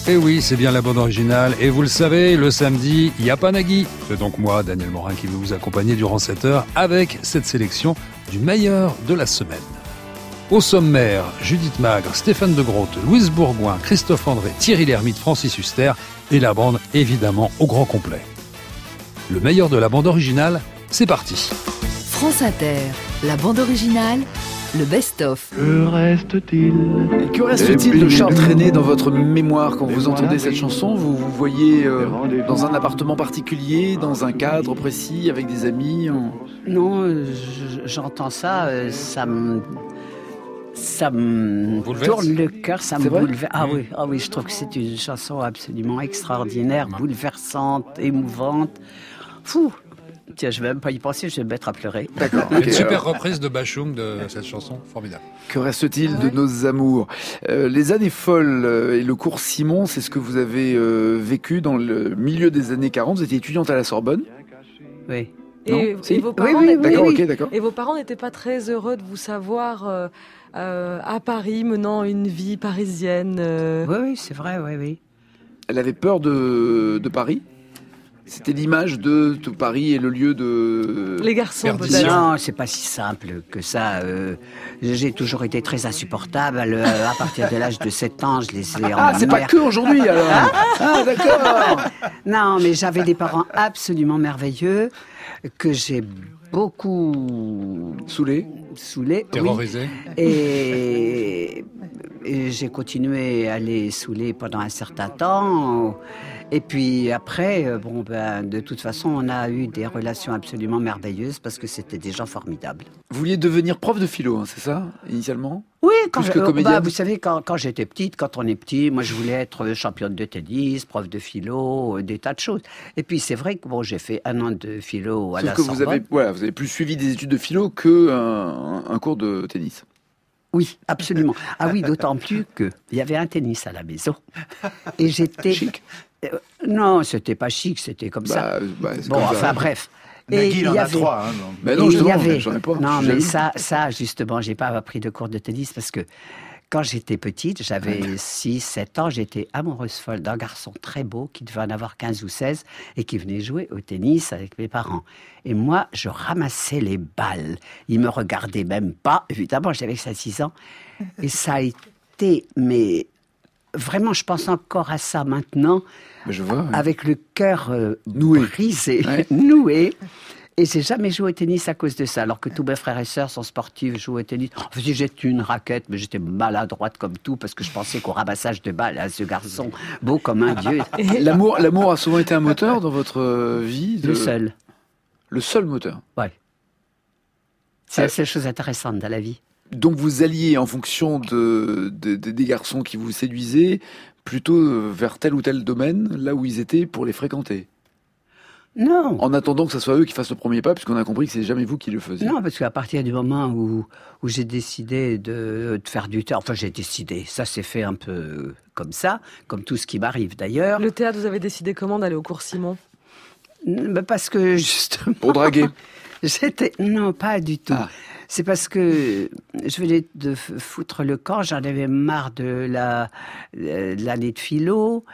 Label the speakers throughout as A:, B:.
A: Et oui, c'est bien la bande originale. Et vous le savez, le samedi, il n'y a pas Nagui. C'est donc moi, Daniel Morin, qui vais vous accompagner durant cette heure avec cette sélection du meilleur de la semaine. Au sommaire, Judith Magre, Stéphane de Groot, Louise Bourgoin, Christophe André, Thierry Lhermitte, Francis Huster et la bande, évidemment, au grand complet. Le meilleur de la bande originale, c'est parti.
B: France Inter, la bande originale, le best-of.
C: Que reste-t-il de Charles Trenet dans votre mémoire quand vous entendez cette chanson? Vous vous voyez dans un appartement particulier, dans un cadre précis, avec des amis
D: Non, j'entends ça, ça me tourne le cœur, ça me bouleverse. Ah oui, je trouve que c'est une chanson absolument extraordinaire, bouleversante, émouvante. Fou. Tiens, je vais même pas y penser, je vais me mettre à pleurer.
C: D'accord.
A: Une super reprise de Bachung de cette chanson, formidable.
C: Que reste-t-il de nos amours? Les années folles et le cours Simon, c'est ce que vous avez vécu dans le milieu des années 40. Vous étiez étudiante à la Sorbonne?
D: Oui.
E: Et vos parents Et vos parents n'étaient pas très heureux de vous savoir à Paris, menant une vie parisienne.
D: Oui, c'est vrai, oui.
C: Elle avait peur de Paris? C'était l'image de Paris et le lieu de...
E: Les garçons,
D: peut-être. Non, c'est pas si simple que ça. J'ai toujours été très insupportable. À partir de l'âge de 7 ans, je les ai en
C: c'est pas que aujourd'hui, alors. D'accord.
D: Non, mais j'avais des parents absolument merveilleux que j'ai beaucoup...
C: Saoulé,
D: Oui.
A: Terrorisé.
D: Et j'ai continué à les saouler pendant un certain temps. Et puis après, de toute façon, on a eu des relations absolument merveilleuses parce que c'était des gens formidables.
C: Vous vouliez devenir prof de philo, c'est ça, initialement?
D: Oui,
C: comédienne.
D: vous savez, quand j'étais petite, quand on est petit, moi je voulais être championne de tennis, prof de philo, des tas de choses. Et puis c'est vrai que j'ai fait 1 an de philo à la Sorbonne.
C: Vous avez plus suivi des études de philo qu'un cours de tennis.
D: Oui, absolument. Ah oui, d'autant plus qu'il y avait un tennis à la maison. Et j'étais...
C: Chic.
D: Non, c'était pas chic, c'était comme ça. Bref.
F: Nagui, il en a 3.
C: Mais non, justement, j'en ai pas.
D: Non, mais ça, justement, j'ai pas appris de cours de tennis parce que quand j'étais petite, j'avais 6-7 ans, j'étais amoureuse folle d'un garçon très beau qui devait en avoir 15 ou 16 et qui venait jouer au tennis avec mes parents. Et moi, je ramassais les balles. Il me regardait même pas. Évidemment, j'avais 5-6 ans. Et ça a été... Mais vraiment, je pense encore à ça maintenant.
C: Je vois,
D: avec le cœur brisé, noué. Et j'ai jamais joué au tennis à cause de ça, alors que tous mes frères et sœurs sont sportifs, jouent au tennis. Enfin, j'ai une raquette, mais j'étais maladroite comme tout, parce que je pensais qu'au ramassage de balles, à ce garçon beau comme un dieu.
C: L'amour a souvent été un moteur dans votre vie?
D: Le seul.
C: Le seul moteur?
D: Oui. C'est la seule chose intéressante dans la vie.
C: Donc vous alliez, en fonction des garçons qui vous séduisaient, plutôt vers tel ou tel domaine, là où ils étaient, pour les fréquenter?
D: Non.
C: En attendant que ce soit eux qui fassent le premier pas, puisqu'on a compris que c'est jamais vous qui le faisiez.
D: Non, parce qu'à partir du moment où j'ai décidé de faire du théâtre, enfin j'ai décidé, ça s'est fait un peu comme ça, comme tout ce qui m'arrive d'ailleurs.
E: Le théâtre, vous avez décidé comment d'aller au cours Simon?
D: Parce que justement...
C: Pour draguer?
D: Non, pas du tout. C'est parce que je venais de foutre le camp, j'en avais marre de l'année de philo.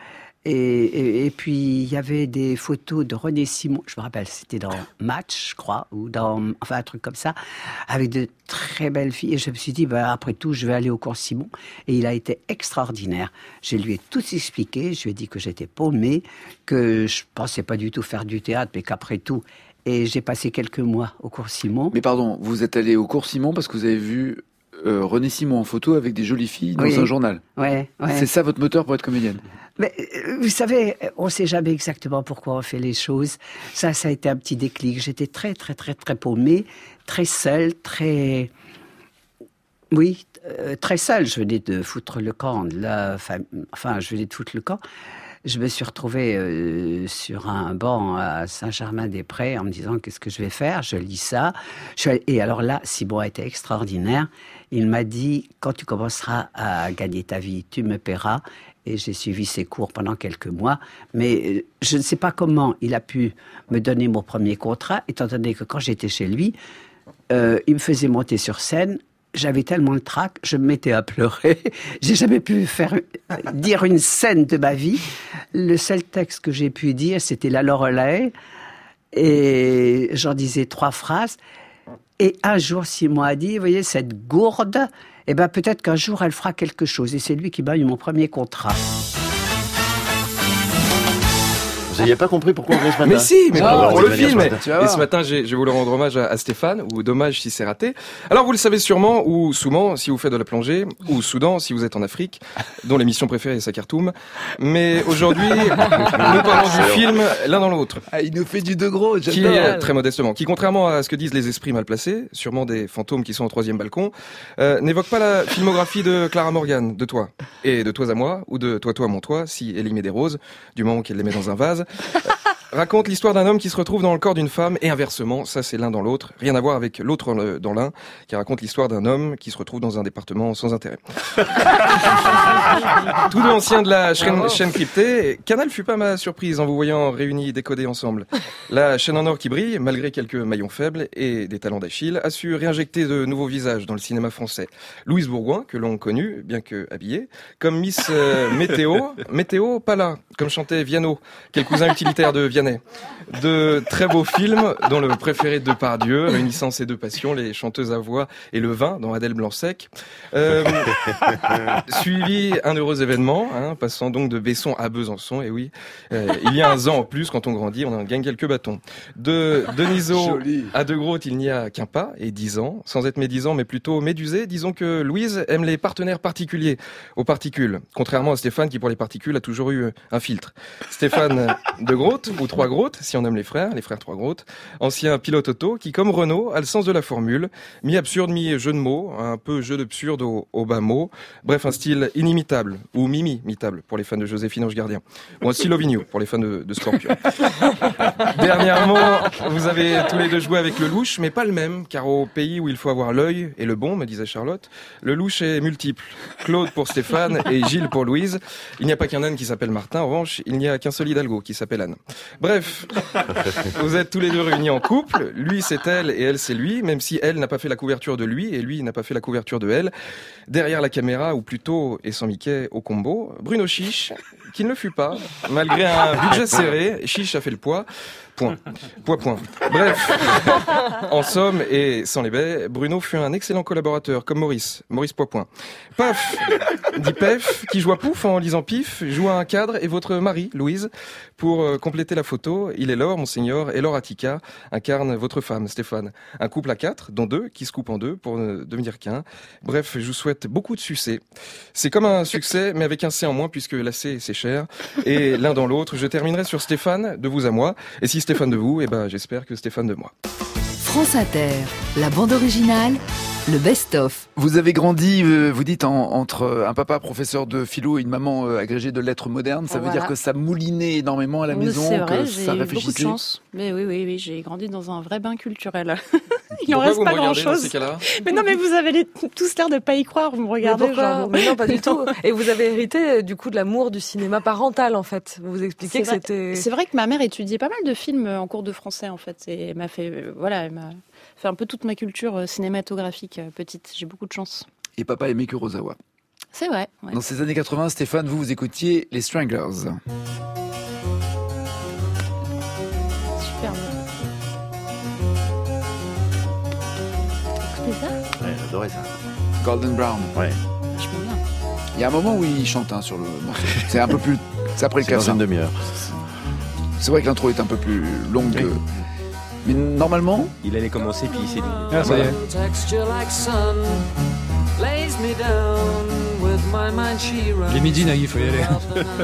D: Et puis, il y avait des photos de René Simon, je me rappelle, c'était dans Match, je crois, ou enfin un truc comme ça, avec de très belles filles. Et je me suis dit, après tout, je vais aller au cours Simon. Et il a été extraordinaire. Je lui ai tout expliqué, je lui ai dit que j'étais paumée, que je pensais pas du tout faire du théâtre, mais qu'après tout... Et j'ai passé quelques mois au cours Simon.
C: Mais pardon, vous êtes allé au cours Simon parce que vous avez vu René Simon en photo avec des jolies filles dans un journal.
D: Ouais.
C: C'est ça votre moteur pour être comédienne?
D: Mais vous savez, on ne sait jamais exactement pourquoi on fait les choses. Ça a été un petit déclic. J'étais très, très, très, très paumée, très seule, très... Oui, très seule. Je venais de foutre le camp. Je venais de foutre le camp. Je me suis retrouvée sur un banc à Saint-Germain-des-Prés en me disant qu'est-ce que je vais faire. Je lis ça. Et alors là, Simon a été extraordinaire. Il m'a dit, quand tu commenceras à gagner ta vie, tu me paieras. Et j'ai suivi ses cours pendant quelques mois. Mais je ne sais pas comment il a pu me donner mon premier contrat, étant donné que quand j'étais chez lui, il me faisait monter sur scène j'avais tellement le trac, je me mettais à pleurer. J'ai jamais pu dire une scène de ma vie. Le seul texte que j'ai pu dire, c'était La Loreley. Et j'en disais 3 phrases. Et un jour, Simon a dit, vous voyez, cette gourde, eh ben, peut-être qu'un jour, elle fera quelque chose. Et c'est lui qui m'a eu mon premier contrat.
F: Vous n'aviez pas compris pourquoi on venait ce matin?
G: Mais si, mais pour le film. Et
C: ce
G: matin, je voulais rendre hommage à Stéphane, ou dommage si c'est raté. Alors vous le savez sûrement, ou souvent si vous faites de la plongée, ou Soudan si vous êtes en Afrique, dont l'émission préférée est Sakartoum. Mais aujourd'hui, nous parlons du film l'un dans l'autre.
C: Ah, il nous fait du de gros,
G: qui est, très modestement, qui contrairement à ce que disent les esprits mal placés, sûrement des fantômes qui sont au 3e balcon, n'évoque pas la filmographie de Clara Morgan, de toi, et de Toi à moi, ou de Toi mon toi, si elle y met des roses, du moment qu'elle les met dans un vase. Raconte l'histoire d'un homme qui se retrouve dans le corps d'une femme et inversement, ça c'est l'un dans l'autre, rien à voir avec l'autre dans l'un, qui raconte l'histoire d'un homme qui se retrouve dans un département sans intérêt. Tous deux anciens de la chaîne cryptée, Canal fut pas ma surprise en vous voyant réunis décodés ensemble. La chaîne en or qui brille, malgré quelques maillons faibles et des talents d'Achille, a su réinjecter de nouveaux visages dans le cinéma français. Louise Bourgoin, que l'on connu, bien que habillée, comme Miss Météo, pas là, comme chantait Viano, quel cousin utilitaire de Vianney. De très beaux films, dont le préféré de Depardieu, réunissant ses 2 passions, les chanteuses à voix et le vin, dans Adèle Blanc-Sec. Suivi un heureux événement, passant donc de Besson à Besançon, et oui, il y a 1 an en plus, quand on grandit, on en gagne quelques bâtons. De Denisot à De Groot, il n'y a qu'un pas, et 10 ans, sans être médisant, mais plutôt médusé, disons que Louise aime les partenaires particuliers, aux particules, contrairement à Stéphane qui pour les particules a toujours eu un filtre. Stéphane De Groot, ou 3 Groot, si on aime les frères 3 Groot, ancien pilote auto qui, comme Renault, a le sens de la formule, mi-absurde, mi-jeu de mots, un peu jeu d'absurde au bas mot, bref, un style inimitable, ou mimi-mitable pour les fans de Joséphine Ange Gardien, ou un style Vigneault pour les fans de Scorpion. Dernièrement, vous avez tous les 2 joué avec le louche, mais pas le même, car au pays où il faut avoir l'œil et le bon, me disait Charlotte, le louche est multiple. Claude pour Stéphane et Gilles pour Louise. Il n'y a pas qu'un âne qui s'appelle Martin, en revanche, il n'y a qu'un seul Hidalgo qui s'appelle Anne. Bref, vous êtes tous les 2 réunis en couple, lui c'est elle et elle c'est lui, même si elle n'a pas fait la couverture de lui et lui n'a pas fait la couverture de elle. Derrière la caméra, ou plutôt, et sans Mickey, au combo, Bruno Chiche, qui ne le fut pas, malgré un budget serré, Chiche a fait le poids. Point. Bref, en somme et sans les baies, Bruno fut un excellent collaborateur, comme Maurice Poids. Paf, dit Pef, qui joue à Pouf en lisant Pif, joue à un cadre, et votre mari, Louise, pour compléter la photo, il est Laure, Monseigneur, et Laure Attica incarne votre femme, Stéphane. Un couple à 4, dont 2, qui se coupent en 2 pour ne devenir qu'un. Bref, je vous souhaite beaucoup de succès. C'est comme un succès, mais avec un C en moins, puisque la C, c'est cher. Et l'un dans l'autre, je terminerai sur Stéphane, de vous à moi. Et si Stéphane de vous, j'espère que Stéphane de moi.
B: France Inter, la bande originale, le best-of.
C: Vous avez grandi, vous dites, entre un papa professeur de philo et une maman agrégée de lettres modernes. Ça veut dire que ça moulinait énormément à la maison,
H: c'est vrai,
C: que ça réfléchissait.
H: J'ai beaucoup de chance. Mais oui, j'ai grandi dans un vrai bain culturel.
G: Il en reste pas grand-chose.
H: Mais non, mais vous avez tous l'air de pas y croire. Vous me regardez.
E: Mais non, pas du tout. Et vous avez hérité du coup de l'amour du cinéma parental, en fait. Vous vous expliquez que c'était.
H: C'est vrai que ma mère étudiait pas mal de films en cours de français, en fait. Et elle m'a fait, elle m'a fait un peu toute ma culture cinématographique petite. J'ai beaucoup de chance.
C: Et papa aimait Kurosawa.
H: C'est vrai. Ouais.
C: Dans ces années 80, Stéphane, vous écoutiez les Stranglers.
H: Super. Écoutez ça ?
F: Ouais, j'adorais ça.
C: Golden Brown.
F: Ouais.
H: Vachement bien.
C: Il y a un moment où il chante sur le morceau. C'est un peu plus. C'est après le
F: café. C'est dans une demi-heure.
C: C'est vrai que l'intro est un peu plus longue que. Mais normalement.
I: Il allait commencer puis il s'est dit.
C: Ah, ça y est.
A: Les midis naïfs, faut y aller.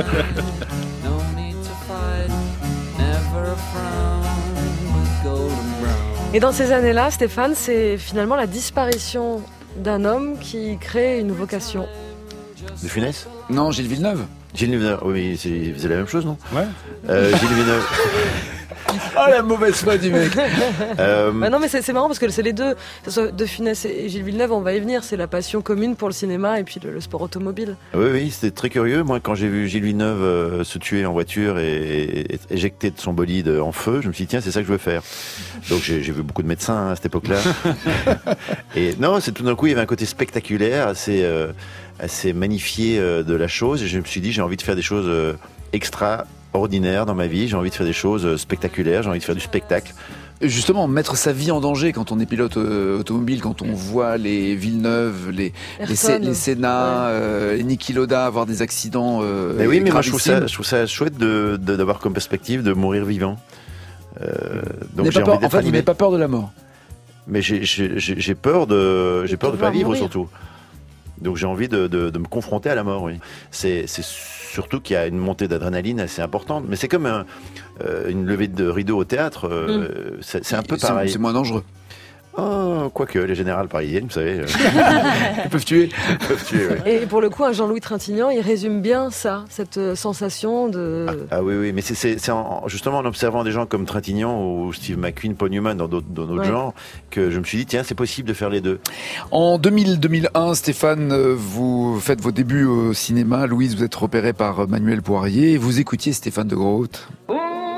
E: Et dans ces années-là, Stéphane, c'est finalement la disparition d'un homme qui crée une vocation.
F: De Funès ?
C: Non, Gilles Villeneuve.
F: Gilles Villeneuve, oui, c'est la même chose, non ?
A: Ouais.
F: Gilles Villeneuve.
C: Ah, la mauvaise foi du mec.
E: Non, mais c'est marrant parce que c'est les deux. Que ce soit De Funès et Gilles Villeneuve, on va y venir. C'est la passion commune pour le cinéma et puis le sport automobile.
F: Oui, c'était très curieux. Moi, quand j'ai vu Gilles Villeneuve se tuer en voiture et éjecter de son bolide en feu, je me suis dit, tiens, c'est ça que je veux faire. Donc j'ai vu beaucoup de médecins à cette époque-là. Et non, c'est tout d'un coup, il y avait un côté spectaculaire, assez magnifié de la chose. Et je me suis dit, j'ai envie de faire des choses extraordinaires dans ma vie. J'ai envie de faire des choses spectaculaires. J'ai envie de faire du spectacle.
C: Justement, mettre sa vie en danger quand on est pilote automobile, quand on voit les Villeneuve, les Senna, les Niki Lauda avoir des accidents.
F: Mais oui, mais moi je trouve ça chouette d'avoir comme perspective de mourir vivant. Donc j'ai envie d'être animé.
C: Vous n'avez pas peur de la mort.
F: Mais j'ai peur de pas vivre surtout. Donc j'ai envie de me confronter à la mort. Oui. C'est surtout qu'il y a une montée d'adrénaline assez importante. Mais c'est comme une levée de rideau au théâtre. C'est un peu pareil.
C: C'est moins dangereux.
F: Oh, quoique, les générales parisiennes, vous savez.
C: Ils peuvent tuer.
F: Ouais.
E: Et pour le coup, un Jean-Louis Trintignant, il résume bien ça, cette sensation de...
F: Ah oui, mais c'est justement en observant des gens comme Trintignant ou Steve McQueen, Paul Newman, dans d'autres genres, que je me suis dit, tiens, c'est possible de faire les deux.
C: En 2001, Stéphane, vous faites vos débuts au cinéma. Louise, vous êtes repérée par Manuel Poirier. Vous écoutiez Stéphane de Groot. Ouais,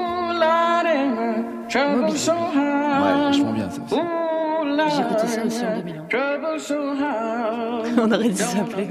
C: vachement bien ça aussi.
H: J'ai écouté ça aussi en 2001. On aurait dû s'appeler.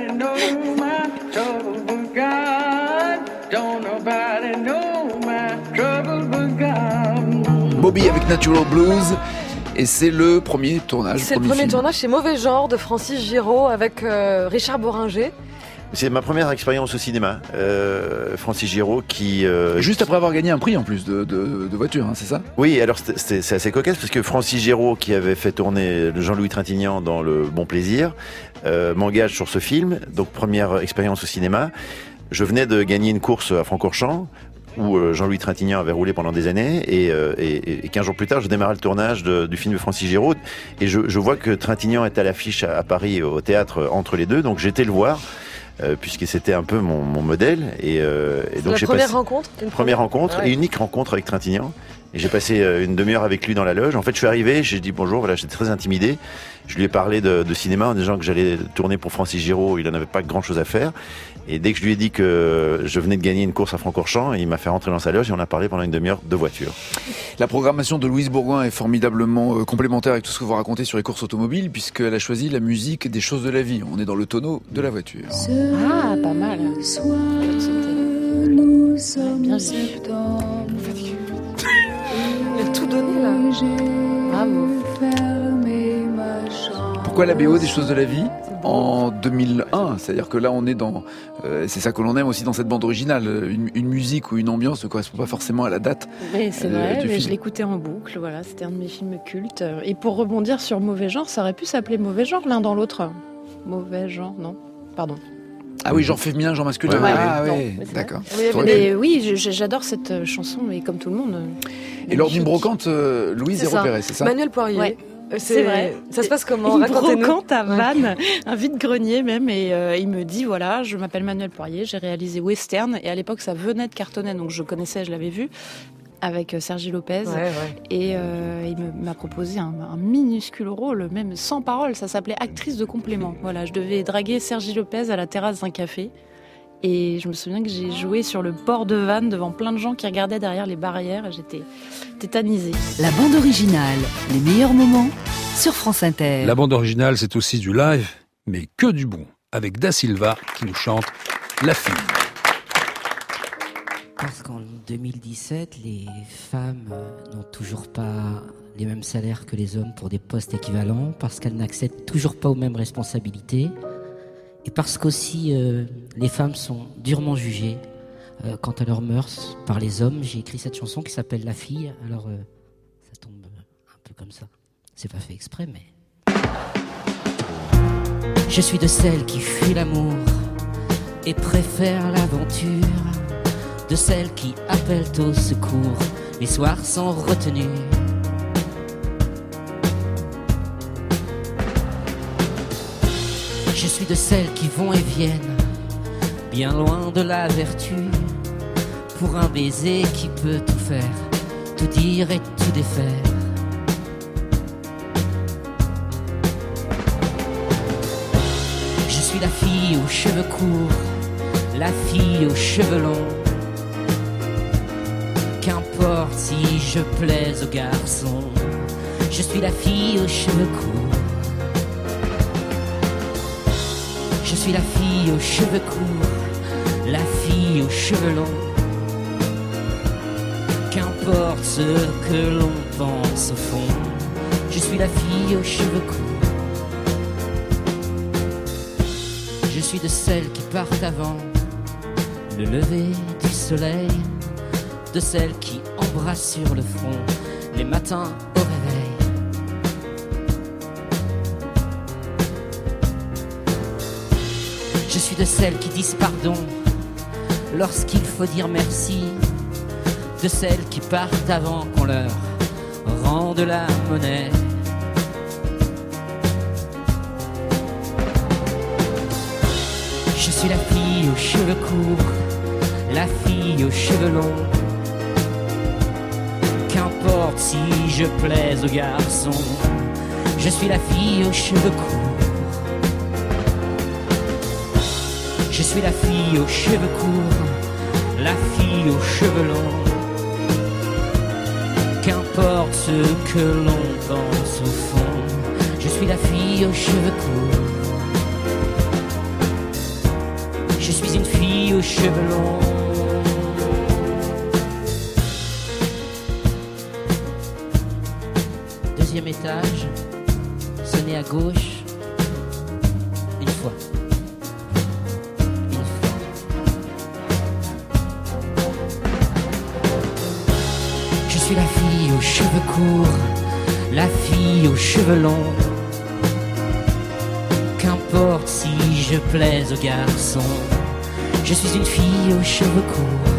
C: Bobby avec Natural Blues. Et c'est le premier tournage.
E: C'est le premier tournage, c'est Mauvais Genre de Francis Giraud avec Richard Boringer.
F: C'est ma première expérience au cinéma. Francis Giraud qui...
C: Juste après avoir gagné un prix en plus de voiture, hein, c'est ça ?
F: Oui, alors c'est assez cocasse parce que Francis Giraud, qui avait fait tourner Jean-Louis Trintignant dans Le Bon Plaisir, m'engage sur ce film. Donc première expérience au cinéma. Je venais de gagner une course à Francorchamps où Jean-Louis Trintignant avait roulé pendant des années et 15 jours plus tard, je démarrais le tournage du film de Francis Giraud et je vois que Trintignant est à l'affiche à Paris au théâtre entre les deux, donc j'étais le voir. Puisque c'était un peu mon modèle et donc j'ai passé première rencontre et unique rencontre avec Trintignant et j'ai passé une demi-heure avec lui dans la loge. En fait, je suis arrivé, j'ai dit bonjour, voilà, j'étais très intimidé. Je lui ai parlé de cinéma en disant que j'allais tourner pour Francis Giraud, il en avait pas grand chose à faire. Et dès que je lui ai dit que je venais de gagner une course à Francorchamps, il m'a fait rentrer dans sa loge et on a parlé pendant une demi-heure de voiture.
C: La programmation de Louise Bourgoin est formidablement complémentaire avec tout ce que vous racontez sur les courses automobiles, puisqu'elle a choisi la musique des choses de la vie. On est dans le tonneau de la voiture.
H: Ah, pas mal.
I: Nous sommes septembre.
E: Il a tout donné là.
H: Bravo.
C: Pourquoi la BO des choses de la vie en 2001? C'est-à-dire que là on est dans... c'est ça que l'on aime aussi dans cette bande originale. Une musique ou une ambiance ne correspond pas forcément à la date.
H: Mais c'est vrai,
C: du
H: mais
C: film.
H: je l'écoutais en boucle, voilà, c'était un de mes films cultes. Et pour rebondir sur Mauvais Genre, ça aurait pu s'appeler Mauvais Genre l'un dans l'autre. Mauvais Genre, non, pardon.
C: Ah oui, genre féminin, genre masculin.
H: Ouais,
C: ah
H: non,
C: oui,
H: mais c'est
C: d'accord.
H: Mais oui, j'adore cette chanson, mais comme tout le monde.
C: Et lors d'une brocante, Louise est repérée, c'est ça?
E: Manuel Poirier.
H: Ouais. C'est vrai.
E: Ça se passe comment?
H: Une
E: Racontez-nous.
H: brocante à Vannes, un vide-grenier même, et il me dit, voilà, je m'appelle Manuel Poirier, j'ai réalisé Western, et à l'époque ça venait de cartonner, donc je connaissais, je l'avais vu, avec Sergi Lopez, et il m'a proposé un minuscule rôle, même sans parole, ça s'appelait actrice de complément. Voilà, je devais draguer Sergi Lopez à la terrasse d'un café. Et je me souviens que j'ai joué sur le port de Vannes devant plein de gens qui regardaient derrière les barrières et j'étais tétanisée.
B: La bande originale, les meilleurs moments sur France Inter.
A: La bande originale, c'est aussi du live, mais que du bon, avec Da Silva qui nous chante La Fille.
J: Parce qu'en 2017, les femmes n'ont toujours pas les mêmes salaires que les hommes pour des postes équivalents, parce qu'elles n'accèdent toujours pas aux mêmes responsabilités. Et parce qu'aussi les femmes sont durement jugées quant à leurs mœurs par les hommes. J'ai écrit cette chanson qui s'appelle La Fille. Alors ça tombe un peu comme ça. C'est pas fait exprès, mais... Je suis de celles qui fuient l'amour et préfèrent l'aventure, de celles qui appellent au secours les soirs sans retenue. Je suis de celles qui vont et viennent, bien loin de la vertu, pour un baiser qui peut tout faire, tout dire et tout défaire. Je suis la fille aux cheveux courts, la fille aux cheveux longs. Qu'importe si je plais aux garçons, je suis la fille aux cheveux courts. Je suis la fille aux cheveux courts, la fille aux cheveux longs. Qu'importe ce que l'on pense au fond, je suis la fille aux cheveux courts. Je suis de celles qui partent avant le lever du soleil, de celles qui embrassent sur le front les matins au réveil. Je suis de celles qui disent pardon lorsqu'il faut dire merci, de celles qui partent avant qu'on leur rende la monnaie. Je suis la fille aux cheveux courts, la fille aux cheveux longs. Qu'importe si je plais aux garçons, je suis la fille aux cheveux courts. Je suis la fille aux cheveux courts, la fille aux cheveux longs. Qu'importe ce que l'on pense au fond, je suis la fille aux cheveux courts. Je suis une fille aux cheveux longs. Deuxième étage, sonnez à gauche, une fois. Je suis la fille aux cheveux courts, la fille aux cheveux longs. Qu'importe si je plais aux garçons, je suis une fille aux cheveux courts.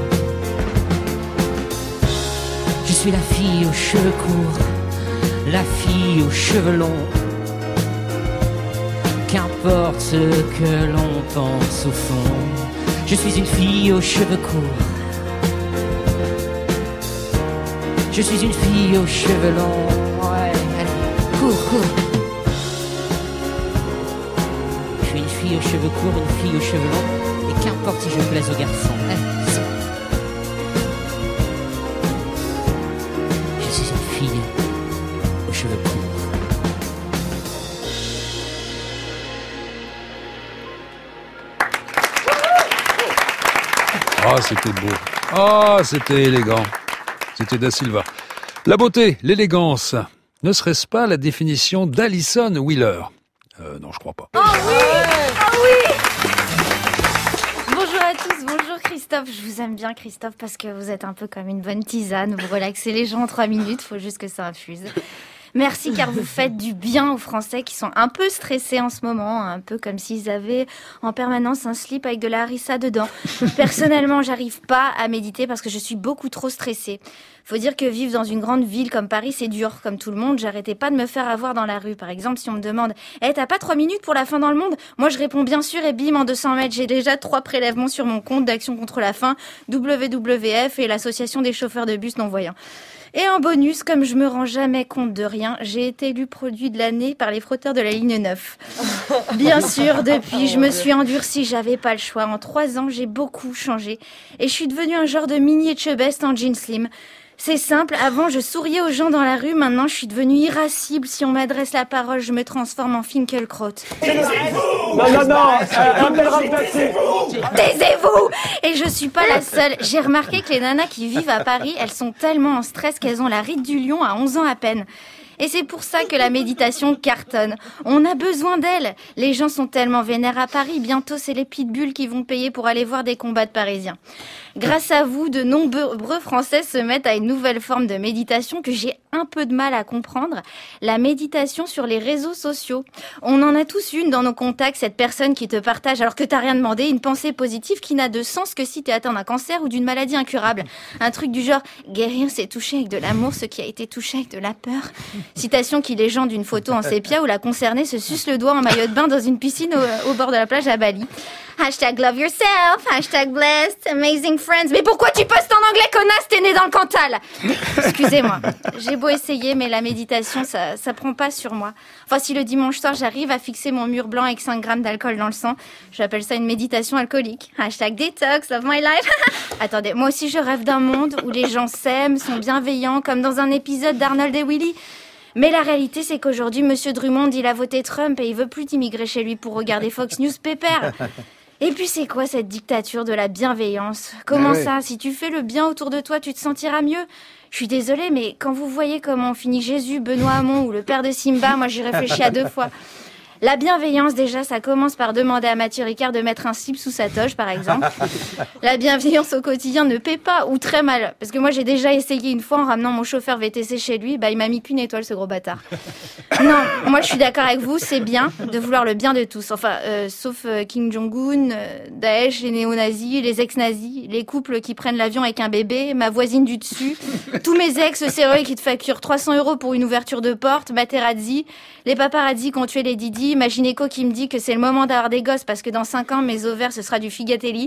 J: Je suis la fille aux cheveux courts, la fille aux cheveux longs. Qu'importe ce que l'on pense au fond, je suis une fille aux cheveux courts. Je suis une fille aux cheveux longs. Ouais, allez, cours, cours. Je suis une fille aux cheveux courts, une fille aux cheveux longs. Et qu'importe si je plaise aux garçons. Je suis une fille aux cheveux courts.
A: Ah, c'était beau. Ah, c'était élégant. C'était Da Silva. La beauté, l'élégance, ne serait-ce pas la définition d'Alison Wheeler? Non, je crois pas.
K: Oh oui! Ah oui! Bonjour à tous, bonjour Christophe. Je vous aime bien Christophe parce que vous êtes un peu comme une bonne tisane. Vous relaxez les gens en 3 minutes, faut juste que ça infuse. Merci car vous faites du bien aux Français qui sont un peu stressés en ce moment, un peu comme s'ils avaient en permanence un slip avec de la harissa dedans. Personnellement, j'arrive pas à méditer parce que je suis beaucoup trop stressée. Faut dire que vivre dans une grande ville comme Paris, c'est dur. Comme tout le monde, j'arrêtais pas de me faire avoir dans la rue. Par exemple, si on me demande « t'as pas 3 minutes pour la faim dans le monde ?» Moi, je réponds bien sûr et bim, en 200 mètres, j'ai déjà 3 prélèvements sur mon compte d'Action contre la faim, WWF et l'Association des chauffeurs de bus non-voyants. Et en bonus, comme je me rends jamais compte de rien, j'ai été élu produit de l'année par les frotteurs de la ligne 9. Bien sûr, depuis, je me suis endurcie, j'avais pas le choix. En 3 ans, j'ai beaucoup changé. Et je suis devenue un genre de mini Etchebest en jean slim. C'est simple, avant je souriais aux gens dans la rue, maintenant je suis devenue irascible. Si on m'adresse la parole, je me transforme en Finkelkraut. Taisez-vous! Et je suis pas la seule. J'ai remarqué que les nanas qui vivent à Paris, elles sont tellement en stress qu'elles ont la ride du lion à 11 ans à peine. Et c'est pour ça que la méditation cartonne. On a besoin d'elle. Les gens sont tellement vénères à Paris. Bientôt, c'est les pitbulls qui vont payer pour aller voir des combats de Parisiens. Grâce à vous, de nombreux Français se mettent à une nouvelle forme de méditation que j'ai un peu de mal à comprendre. La méditation sur les réseaux sociaux. On en a tous une dans nos contacts, cette personne qui te partage, alors que t'as rien demandé, une pensée positive qui n'a de sens que si t'es atteint d'un cancer ou d'une maladie incurable. Un truc du genre, guérir, c'est toucher avec de l'amour ce qui a été touché avec de la peur. Citation qui légende d'une photo en sépia où la concernée se suce le doigt en maillot de bain dans une piscine au bord de la plage à Bali. #love yourself, #blessed, amazing friends. Mais pourquoi tu postes en anglais, connasse, t'es né dans le Cantal? Excusez-moi, j'ai beau essayer, mais la méditation, ça prend pas sur moi. Enfin, si le dimanche soir, j'arrive à fixer mon mur blanc avec 5 grammes d'alcool dans le sang, j'appelle ça une méditation alcoolique. #detox, love my life. Attendez, moi aussi je rêve d'un monde où les gens s'aiment, sont bienveillants, comme dans un épisode d'Arnold et Willy. Mais la réalité, c'est qu'aujourd'hui, Monsieur Drummond, il a voté Trump et il veut plus d'immigrer chez lui pour regarder Fox News Pépère. Et puis, c'est quoi cette dictature de la bienveillance? Comment ça? Si tu fais le bien autour de toi, tu te sentiras mieux. Je suis désolée, mais quand vous voyez comment finit Jésus, Benoît Hamon ou le père de Simba, moi, j'y réfléchis à 2 fois. La bienveillance, déjà, ça commence par demander à Mathieu Ricard de mettre un slip sous sa toge, par exemple. La bienveillance au quotidien ne paie pas, ou très mal. Parce que moi, j'ai déjà essayé une fois en ramenant mon chauffeur VTC chez lui, il m'a mis qu'une étoile, ce gros bâtard. Non, moi, je suis d'accord avec vous, c'est bien de vouloir le bien de tous. Enfin, sauf Kim Jong-un, Daesh, les néo-nazis, les ex-nazis, les couples qui prennent l'avion avec un bébé, ma voisine du dessus, tous mes ex, sérieux qui te facturent 300 € pour une ouverture de porte, Materazzi, les paparazzi qui ont tué les Didi, ma gynéco qui me dit que c'est le moment d'avoir des gosses parce que dans 5 ans, mes ovaires, ce sera du Figatelli.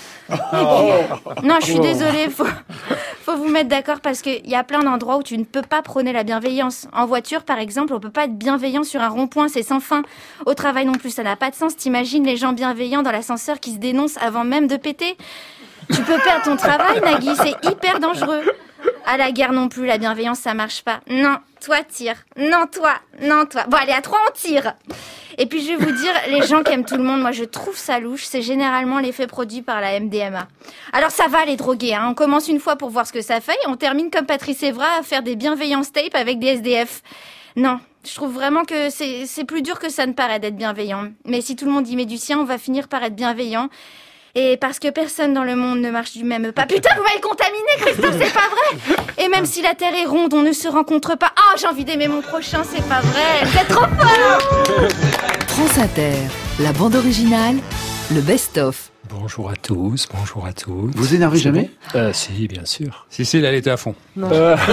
K: Non, je suis désolée, faut vous mettre d'accord parce qu'il y a plein d'endroits où tu ne peux pas prôner la bienveillance. En voiture, par exemple, on peut pas être bienveillant sur un rond-point, c'est sans fin. Au travail non plus, ça n'a pas de sens. T'imagines les gens bienveillants dans l'ascenseur qui se dénoncent avant même de péter? Tu peux perdre ton travail, Nagui, c'est hyper dangereux. À la guerre non plus, la bienveillance, ça marche pas. Non, toi tire. Non, toi. Bon, allez, à 3, on tire. Et puis, je vais vous dire, les gens qui aiment tout le monde, moi, je trouve ça louche. C'est généralement l'effet produit par la MDMA. Alors, ça va, les drogués, hein. On commence une fois pour voir ce que ça fait et on termine comme Patrice Evra à faire des bienveillances tapes avec des SDF. Non, je trouve vraiment que c'est plus dur que ça ne paraît d'être bienveillant. Mais si tout le monde y met du sien, on va finir par être bienveillant. Et parce que personne dans le monde ne marche du même pas. Putain, vous m'avez contaminé, Christophe, c'est pas vrai. Et même si la Terre est ronde, on ne se rencontre pas. Ah, j'ai envie d'aimer mon prochain, c'est pas vrai. C'est trop fort.
B: France Inter, la bande originale, le best-of.
L: Bonjour à tous, bonjour à tous.
C: Vous énervez jamais?
L: Si, bien sûr.
A: Si, là, elle était à fond.
C: Non,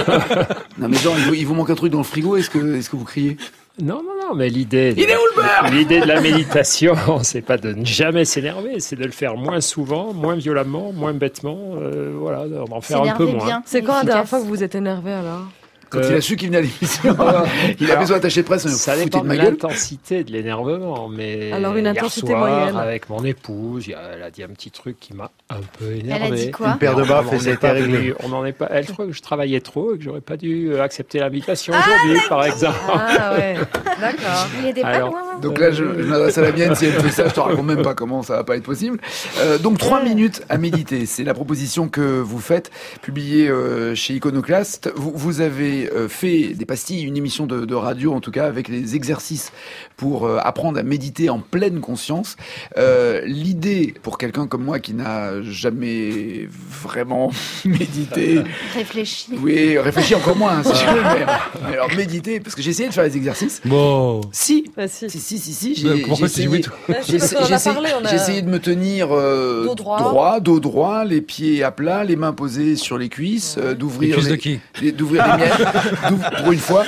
C: mais genre, il vous manque un truc dans le frigo, est-ce que vous criez?
L: Non, mais l'idée...
C: Il est où le beurre?
L: L'idée de la méditation, c'est pas de ne jamais s'énerver, c'est de le faire moins souvent, moins violemment, moins bêtement, voilà, d'en faire un peu moins.
E: C'est quand la dernière fois que vous vous êtes énervé, alors?
C: Quand il a su qu'il venait à l'émission, il a besoin d'attacher de presse.
L: Ça dépend de l'intensité de l'énervement, mais
E: alors une intensité
L: hier soir,
E: moyenne.
L: Avec mon épouse, elle a dit un petit truc qui m'a un peu énervé.
K: Elle a dit quoi?
F: Une paire de baffes et ça a été réglé.
L: On n'en est pas. Elle trouvait que je travaillais trop et que j'aurais pas dû accepter l'invitation aujourd'hui, par exemple.
E: Ah ouais, d'accord.
K: Il était pas loin.
C: Donc là, je m'adresse à la mienne. Si elle fait ça, je te raconte même pas comment ça va pas être possible. Donc 3 minutes à méditer, c'est la proposition que vous faites, publiée chez Iconoclast. Vous avez fait des pastilles, une émission de radio en tout cas, avec les exercices pour apprendre à méditer en pleine conscience. L'idée pour quelqu'un comme moi qui n'a jamais vraiment médité, réfléchi encore moins, hein, si je veux, mais alors méditer, parce que j'ai essayé de faire les exercices.
A: Bon.
C: Si.
A: Pourquoi tu dis oui, toi?
C: J'ai essayé de me tenir dos droit, les pieds à plat, les mains posées sur les cuisses, d'ouvrir
A: les cuisses de qui?
C: D'ouvrir les miennes, pour une fois,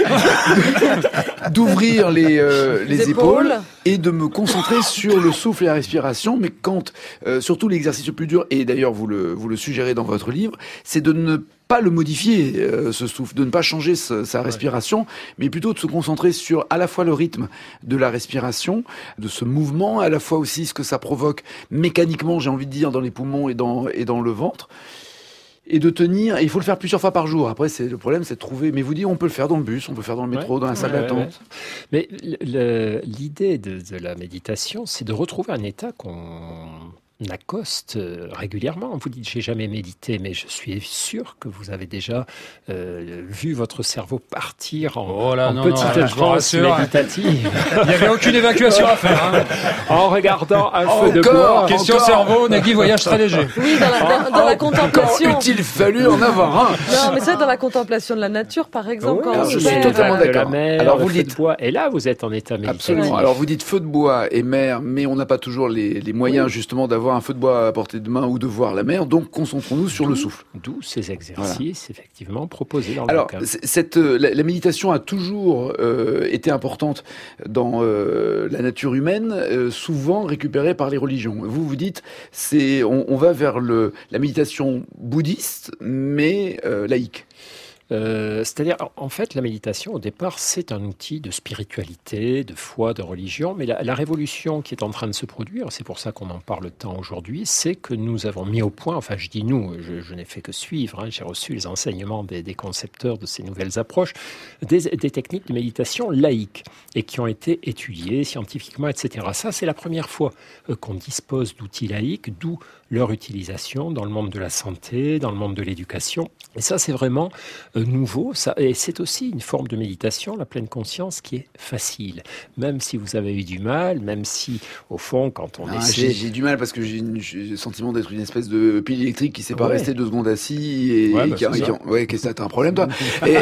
C: d'ouvrir les épaules et de me concentrer sur le souffle et la respiration. Mais quand, surtout l'exercice le plus dur, et d'ailleurs vous le suggérez dans votre livre, c'est de ne pas le modifier, ce souffle, de ne pas changer sa respiration, mais plutôt de se concentrer sur à la fois le rythme de la respiration, de ce mouvement, à la fois aussi ce que ça provoque mécaniquement, j'ai envie de dire, dans les poumons et dans le ventre. Et de tenir, et il faut le faire plusieurs fois par jour. Après, le problème, c'est de trouver. Mais vous dites, on peut le faire dans le bus, on peut le faire dans le métro, dans la salle d'attente.
L: Mais l'idée de la méditation, c'est de retrouver un état qu'on accoste régulièrement. Vous dites, j'ai jamais médité, mais je suis sûr que vous avez déjà vu votre cerveau partir en petite transe méditative.
A: Il n'y avait aucune évacuation à faire. Hein.
L: En regardant un feu de bois.
A: Question cerveau, Nagui, voyage très léger.
E: Oui, dans la contemplation.
C: Encore eût-il fallu en avoir un.
E: Non, mais c'est dans la contemplation de la nature, par exemple.
L: Oui,
E: quand
C: je suis totalement d'accord.
L: Alors vous dites bois, et là vous êtes en état méditatif.
C: Absolument. Alors vous dites feu de bois et mer, mais on n'a pas toujours les moyens justement d'avoir d'avoir un feu de bois à portée de main ou de voir la mer, donc concentrons-nous sur le souffle.
L: D'où ces exercices, effectivement, proposés dans le
C: Alors,
L: bouquin.
C: La méditation a toujours été importante dans la nature humaine, souvent récupérée par les religions. Vous dites, on va vers la méditation bouddhiste, mais laïque.
L: C'est-à-dire, en fait, la méditation, au départ, c'est un outil de spiritualité, de foi, de religion, mais la révolution qui est en train de se produire, c'est pour ça qu'on en parle tant aujourd'hui, c'est que nous avons mis au point, enfin je dis nous, je n'ai fait que suivre, hein, j'ai reçu les enseignements des concepteurs de ces nouvelles approches, des techniques de méditation laïques, et qui ont été étudiées scientifiquement, etc. Ça, c'est la première fois qu'on dispose d'outils laïques, d'où leur utilisation dans le monde de la santé, dans le monde de l'éducation. Et ça, c'est vraiment nouveau. Et c'est aussi une forme de méditation, la pleine conscience, qui est facile. Même si vous avez eu du mal, même si, au fond, quand on essaie...
C: J'ai du mal parce que j'ai le sentiment d'être une espèce de pile électrique qui ne s'est pas resté 2 secondes assis et qu'est-ce que t'as un problème, toi?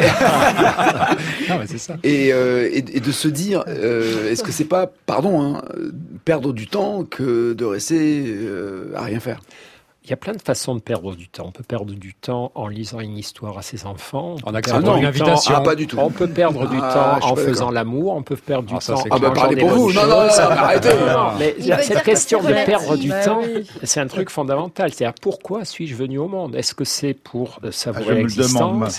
A: C'est ça.
C: Et de se dire, est-ce que c'est pas, perdre du temps que de rester à rien faire?
L: Il y a plein de façons de perdre du temps. On peut perdre du temps en lisant une histoire à ses enfants.
A: En acceptant une invitation.
C: Pas du tout.
L: On peut perdre du temps en faisant l'amour. On peut perdre du temps en
C: parlez
L: mangeant
C: pour vous.
L: des
C: Non, arrêtez.
L: Mais cette question de perdre du temps, c'est un truc fondamental. C'est-à-dire, pourquoi suis-je venu au monde? Est-ce que c'est pour savourer l'existence,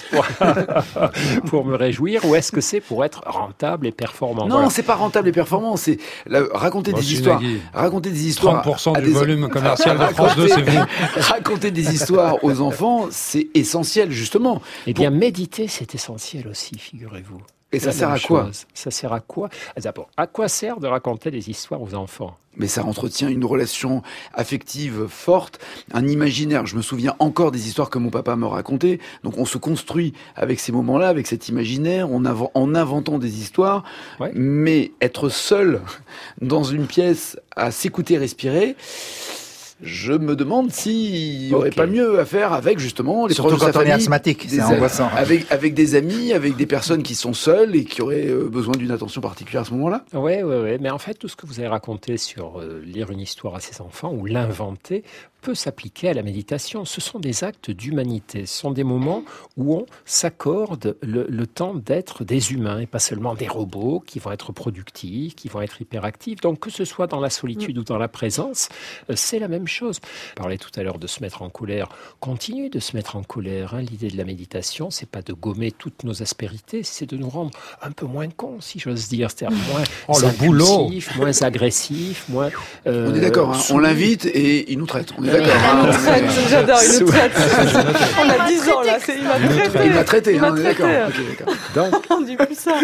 L: pour me réjouir, ou est-ce que c'est pour être rentable et performant?
C: Non, c'est pas rentable et performant. C'est raconter des histoires. Raconter des histoires.
A: 30% du volume commercial de France 2, c'est vous.
C: Raconter des histoires aux enfants, c'est essentiel, justement.
L: Eh bien, méditer, c'est essentiel aussi, figurez-vous.
C: Et ça sert à quoi?
L: Ça sert à quoi? D'abord, à quoi sert de raconter des histoires aux enfants?
C: Mais ça entretient une relation affective forte, un imaginaire. Je me souviens encore des histoires que mon papa me racontait. Donc on se construit avec ces moments-là, avec cet imaginaire, en inventant des histoires.
L: Ouais.
C: Mais être seul dans une pièce à s'écouter respirer... Je me demande s'il n'y aurait pas mieux à faire avec justement les proches de sa famille.
M: Surtout quand on est asthmatique, c'est angoissant.
C: Avec des amis, avec des personnes qui sont seules et qui auraient besoin d'une attention particulière à ce moment-là.
L: Oui. Mais en fait, tout ce que vous avez raconté sur lire une histoire à ses enfants ou l'inventer peut s'appliquer à la méditation. Ce sont des actes d'humanité. Ce sont des moments où on s'accorde le temps d'être des humains et pas seulement des robots qui vont être productifs, qui vont être hyperactifs. Donc que ce soit dans la solitude ou dans la présence, c'est la même chose. On parlait tout à l'heure de se mettre en colère. Continue de se mettre en colère. L'idée de la méditation, c'est pas de gommer toutes nos aspérités, c'est de nous rendre un peu moins cons, si j'ose dire. C'est-à-dire moins impulsifs, moins agressifs, moins...
C: on est d'accord, on l'invite et il nous traite. On est d'accord.
E: J'adore, il nous traite. On a 10 ans là, il m'a traité.
C: On est d'accord.
L: Donc,
E: on dit plus ça.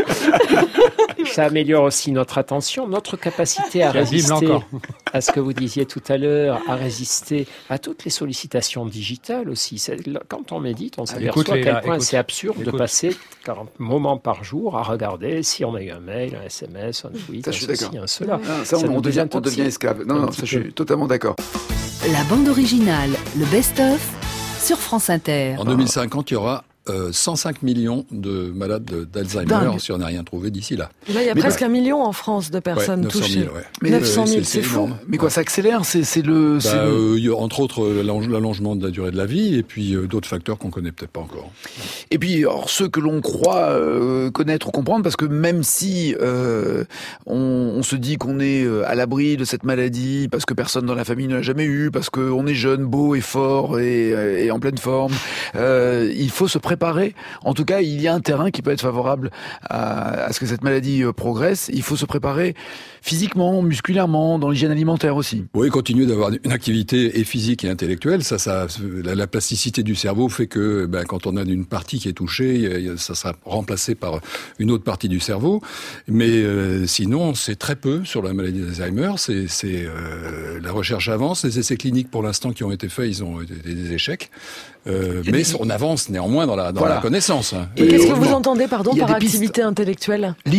L: Ça améliore aussi notre attention, notre capacité à résister à ce que vous disiez tout à l'heure, à résister à toutes les sollicitations digitales aussi. Quand on médite, on s'aperçoit à quel point c'est absurde de passer 40 moments par jour à regarder si on a eu un mail, un SMS, un tweet, un ceci, un cela.
C: On devient esclave. Non, ça je suis totalement d'accord.
B: La bande originale, le best-of, sur France Inter.
A: En 2050, il y aura 105 millions de malades d'Alzheimer si on n'a rien trouvé d'ici là.
E: Là, il y a presque 1 million en France de personnes
A: 900 000,
E: touchées.
C: Mais
E: 900 000,
C: c'est fou. Mais quoi, ça accélère?
A: Il y a entre autres l'allongement de la durée de la vie et puis d'autres facteurs qu'on connaît peut-être pas encore.
C: Et puis, ceux que l'on croit connaître ou comprendre, parce que même si on se dit qu'on est à l'abri de cette maladie, parce que personne dans la famille ne l'a jamais eu, parce qu'on est jeune, beau et fort et en pleine forme, il faut se préparer. En tout cas, il y a un terrain qui peut être favorable à ce que cette maladie progresse. Il faut se préparer physiquement, musculairement, dans l'hygiène alimentaire aussi.
A: Oui, continuer d'avoir une activité et physique et intellectuelle. La plasticité du cerveau fait que quand on a une partie qui est touchée, ça sera remplacé par une autre partie du cerveau. Mais sinon, c'est très peu sur la maladie d'Alzheimer. La recherche avance. Les essais cliniques pour l'instant qui ont été faits, ils ont été des échecs. Mais on avance néanmoins dans la connaissance.
E: Et qu'est-ce que vous entendez, par activité intellectuelle?
C: Lire.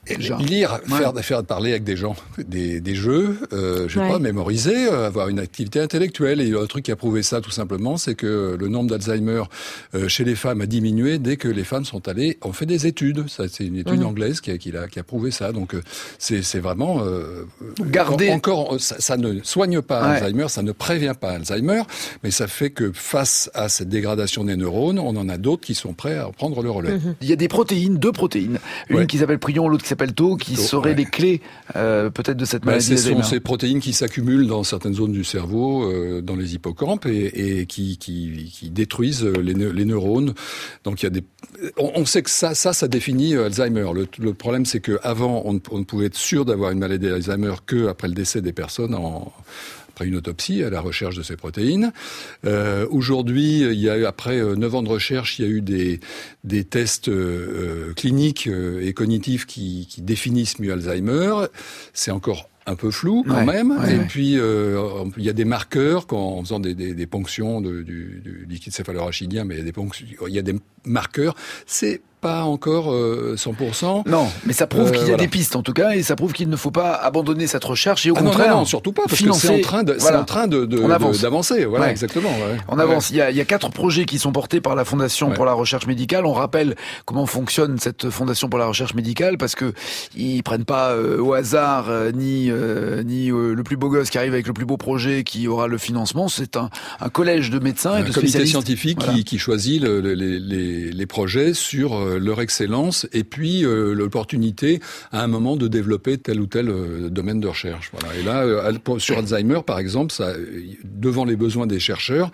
M: Lire, faire parler avec des gens, des jeux, mémoriser, avoir une activité intellectuelle. Et un truc qui a prouvé ça, tout simplement, c'est que le nombre d'Alzheimer chez les femmes a diminué dès que les femmes ont fait des études. Ça, c'est une étude anglaise qui a prouvé ça. Donc, c'est vraiment encore ça ne soigne pas Alzheimer, ça ne prévient pas Alzheimer, mais ça fait que face à cette dégradation des neurones, on en a d'autres qui sont prêts à prendre le relais.
C: Il y a deux protéines, une qui s'appelle prion, l'autre qui s'appelle tau, qui seraient les clés peut-être de cette maladie d'Alzheimer.
M: Ce sont ces protéines qui s'accumulent dans certaines zones du cerveau, dans les hippocampes, et qui détruisent les neurones. Donc il y a on sait que ça définit Alzheimer. Le problème, c'est que avant, on ne pouvait être sûr d'avoir une maladie d'Alzheimer que après le décès des personnes après une autopsie, à la recherche de ces protéines. Aujourd'hui, il y a eu, après 9 ans de recherche, il y a eu des tests cliniques et cognitifs qui définissent mieux Alzheimer. C'est encore un peu flou quand même. Et puis il y a des marqueurs en faisant des ponctions du liquide céphalorachidien, mais il y a des marqueurs. C'est pas encore 100%.
C: Non, mais ça prouve qu'il y a des pistes en tout cas, et ça prouve qu'il ne faut pas abandonner cette recherche et au contraire.
M: Non, surtout pas, parce que c'est en train d'avancer. Voilà, exactement. Ouais.
C: On avance. Il y a 4 projets qui sont portés par la Fondation pour la recherche médicale. On rappelle comment fonctionne cette Fondation pour la recherche médicale, parce que ils prennent pas au hasard ni le plus beau gosse qui arrive avec le plus beau projet qui aura le financement. C'est un collège de médecins et de spécialistes.
M: Un comité scientifique qui choisit les projets sur leur excellence et puis l'opportunité à un moment de développer tel ou tel domaine de recherche. Voilà. Et là, sur Alzheimer, par exemple, devant les besoins des chercheurs,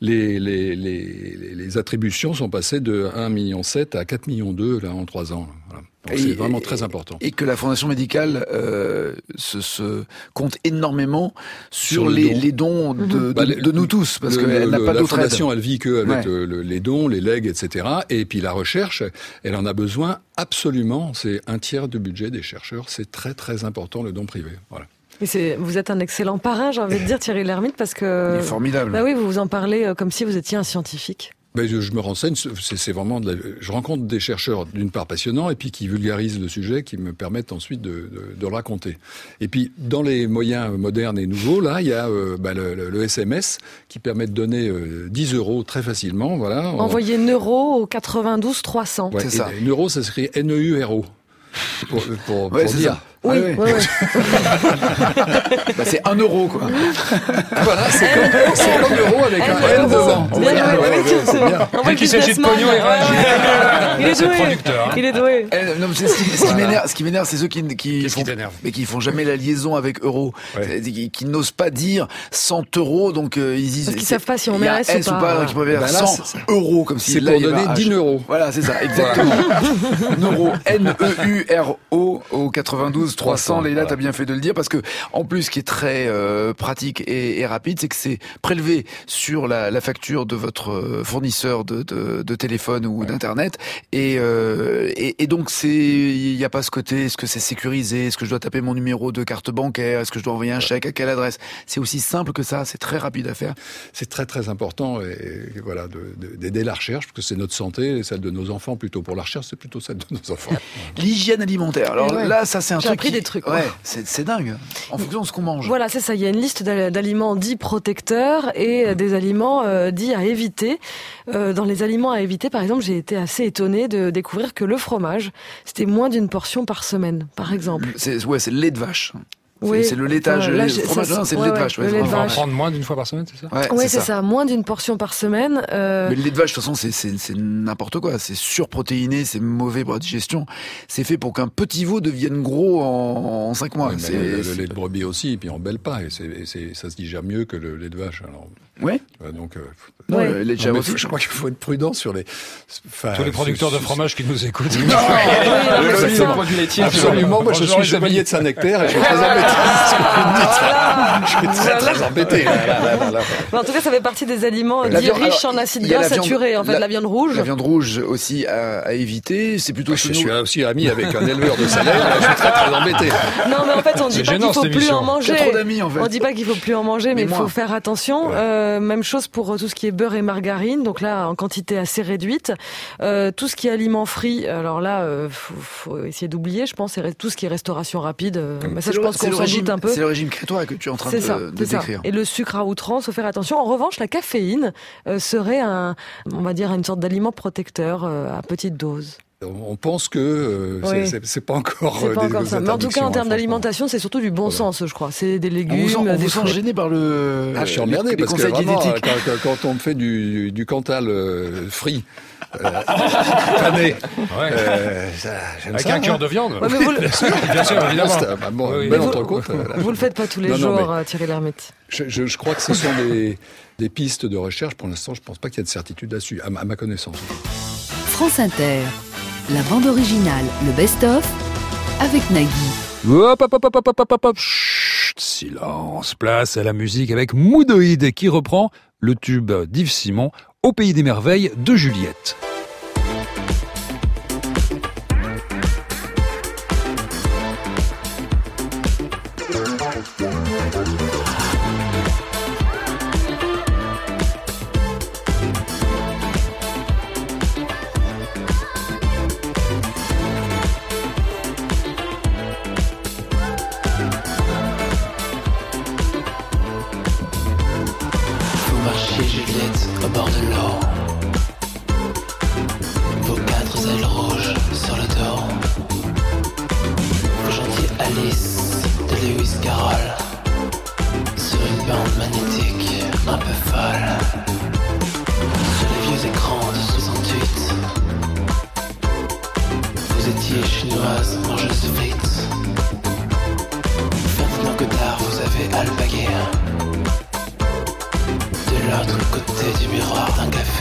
M: les attributions sont passées de 1,7 million à 4,2 millions là, en 3 ans. Voilà. Donc c'est vraiment très important.
C: Et que la Fondation médicale se compte énormément sur les dons de nous tous, parce qu'elle n'a pas d'autre aide.
M: La Fondation, elle vit qu'avec les dons, les legs, etc. Et puis la recherche, elle en a besoin absolument. C'est 1/3 du budget des chercheurs. C'est très très important, le don privé. Voilà.
E: Et vous êtes un excellent parrain, j'ai envie de dire, Thierry Lhermitte, parce que...
C: Il est formidable.
E: Bah oui, vous en parlez comme si vous étiez un scientifique.
M: Ben, je me renseigne, c'est vraiment je rencontre des chercheurs d'une part passionnants et puis qui vulgarisent le sujet, qui me permettent ensuite de le raconter. Et puis dans les moyens modernes et nouveaux, là il y a le SMS qui permet de donner 10 € très facilement. Voilà.
E: Envoyez Neuro au 92 300.
M: Ouais, c'est ça. Neuro, ça s'écrit NEURO. Pour
C: dire.
M: Ça.
E: Oui,
C: c'est 1 €, quoi.
M: Voilà, c'est comme l'euro avec un N devant.
E: Dès qu'il s'agit de pognon, il est doué. Il est doué.
C: Non, ce qui m'énerve, c'est ceux qui font jamais la liaison avec euro, qui n'osent pas dire 100 €, donc ils disent.
E: Parce qu'ils savent pas si on met un S ou pas.
C: Donc ils préfèrent 100 € comme si.
M: C'est pour donner 10 €.
C: Voilà, c'est ça, exactement. Neuro, NEURO au 92 300. Leïla, t'as bien fait de le dire, parce que en plus, ce qui est très pratique et rapide, c'est que c'est prélevé sur la facture de votre fournisseur de téléphone ou d'internet, et donc il n'y a pas ce côté, est-ce que c'est sécurisé, est-ce que je dois taper mon numéro de carte bancaire, est-ce que je dois envoyer un chèque, à quelle adresse? C'est aussi simple que ça, c'est très rapide à faire.
M: C'est très très important, et voilà, d'aider la recherche, parce que c'est notre santé, et celle de nos enfants plutôt. Pour la recherche, c'est plutôt celle de nos enfants.
C: L'hygiène alimentaire. Alors là, ça c'est un truc.
E: J'ai appris des trucs.
C: Ouais, c'est dingue. En fonction de ce qu'on mange.
E: Voilà, c'est ça. Il y a une liste d'aliments dits protecteurs et des aliments dits à éviter. Dans les aliments à éviter, par exemple, j'ai été assez étonnée de découvrir que le fromage, c'était moins d'1 portion par semaine, par exemple.
C: C'est le lait de vache.
E: Oui.
C: C'est le laitage. Le fromage, c'est le lait de vache.
A: On va en prendre moins d'1 fois par semaine, c'est ça?
E: Oui, c'est ça. Moins d'1 portion par semaine.
C: Mais le lait de vache, de toute façon, c'est n'importe quoi. C'est surprotéiné, c'est mauvais pour la digestion. C'est fait pour qu'un petit veau devienne gros en 5 mois.
M: Oui, le lait de brebis aussi, et puis on bêle pas. Et ça se digère mieux que le lait de vache. Alors,
C: ouais.
M: Donc,
C: le lait de chèvre aussi.
M: Je crois qu'il faut être prudent sur les.
A: Tous les producteurs de fromage qui nous écoutent.
M: Le produit laitier. Absolument. Moi, je suis chevalier de Saint-Nectaire et je suis très embêté Je suis très embêté.
E: En tout cas, ça fait partie des aliments dits riches en acides gras saturés. En fait, la viande rouge.
C: La viande rouge aussi à éviter. C'est plutôt.
M: Je suis aussi ami avec un éleveur de salaire. Je suis très embêté.
E: Non, mais en fait, on dit pas qu'il faut plus en manger.
C: Trop d'amis, en fait.
E: On dit pas qu'il faut plus en manger, mais il faut faire attention. Même chose pour tout ce qui est beurre et margarine. Donc là, en quantité assez réduite. Tout ce qui est aliments frits. Alors là, faut essayer d'oublier, je pense, tout ce qui est restauration rapide. Ça, je pense qu'on s'en doute un peu.
C: C'est le régime crétois que tu es en train de décrire.
E: Et le sucre à outrance, faut faire attention. En revanche, la caféine serait on va dire, une sorte d'aliment protecteur à petite dose.
M: On pense que c'est pas encore.
E: C'est pas encore ça. Mais en tout cas, en termes d'alimentation, c'est surtout du bon sens, je crois. C'est des légumes.
C: On vous sent gêné par le.
M: Je suis emmerdé parce que vraiment, quand on me fait du Cantal frit. Pané.
A: Avec un cœur de viande.
E: Bien
A: sûr, évidemment.
M: Belle entrecôte.
E: Vous le faites pas tous les jours, Thierry Lhermitte.
M: Je crois que ce sont des pistes de recherche. Pour l'instant, je pense pas qu'il y ait de certitude là-dessus, à ma connaissance.
B: France Inter, la bande originale, le best-of, avec Nagui.
A: Hop. Chut, silence, place à la musique avec Moudoïd qui reprend le tube d'Yves Simon, Au pays des merveilles de Juliette.
N: Juliette au bord de l'eau, vos 4 ailes rouges sur le dos, vos gentille Alice de Lewis Carroll sur une bande magnétique un peu folle, sur les vieux écrans de 68. Vous étiez chinoise, mangeuse de frites. Ferdinand Godard, vous avez alpagué de l'autre côté du miroir d'un café.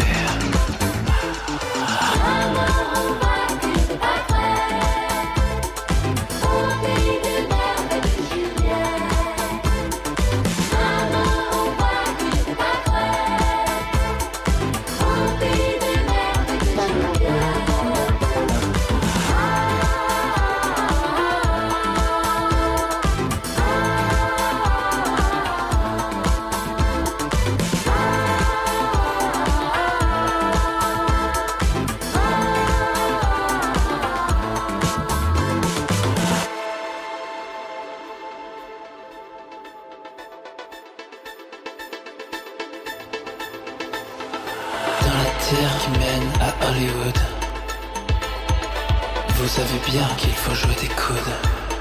N: Terre qui mène à Hollywood. Vous savez bien qu'il faut jouer des coudes.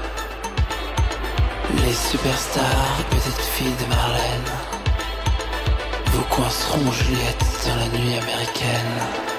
N: Les superstars, petites filles de Marlène vous coinceront Juliette dans la nuit américaine.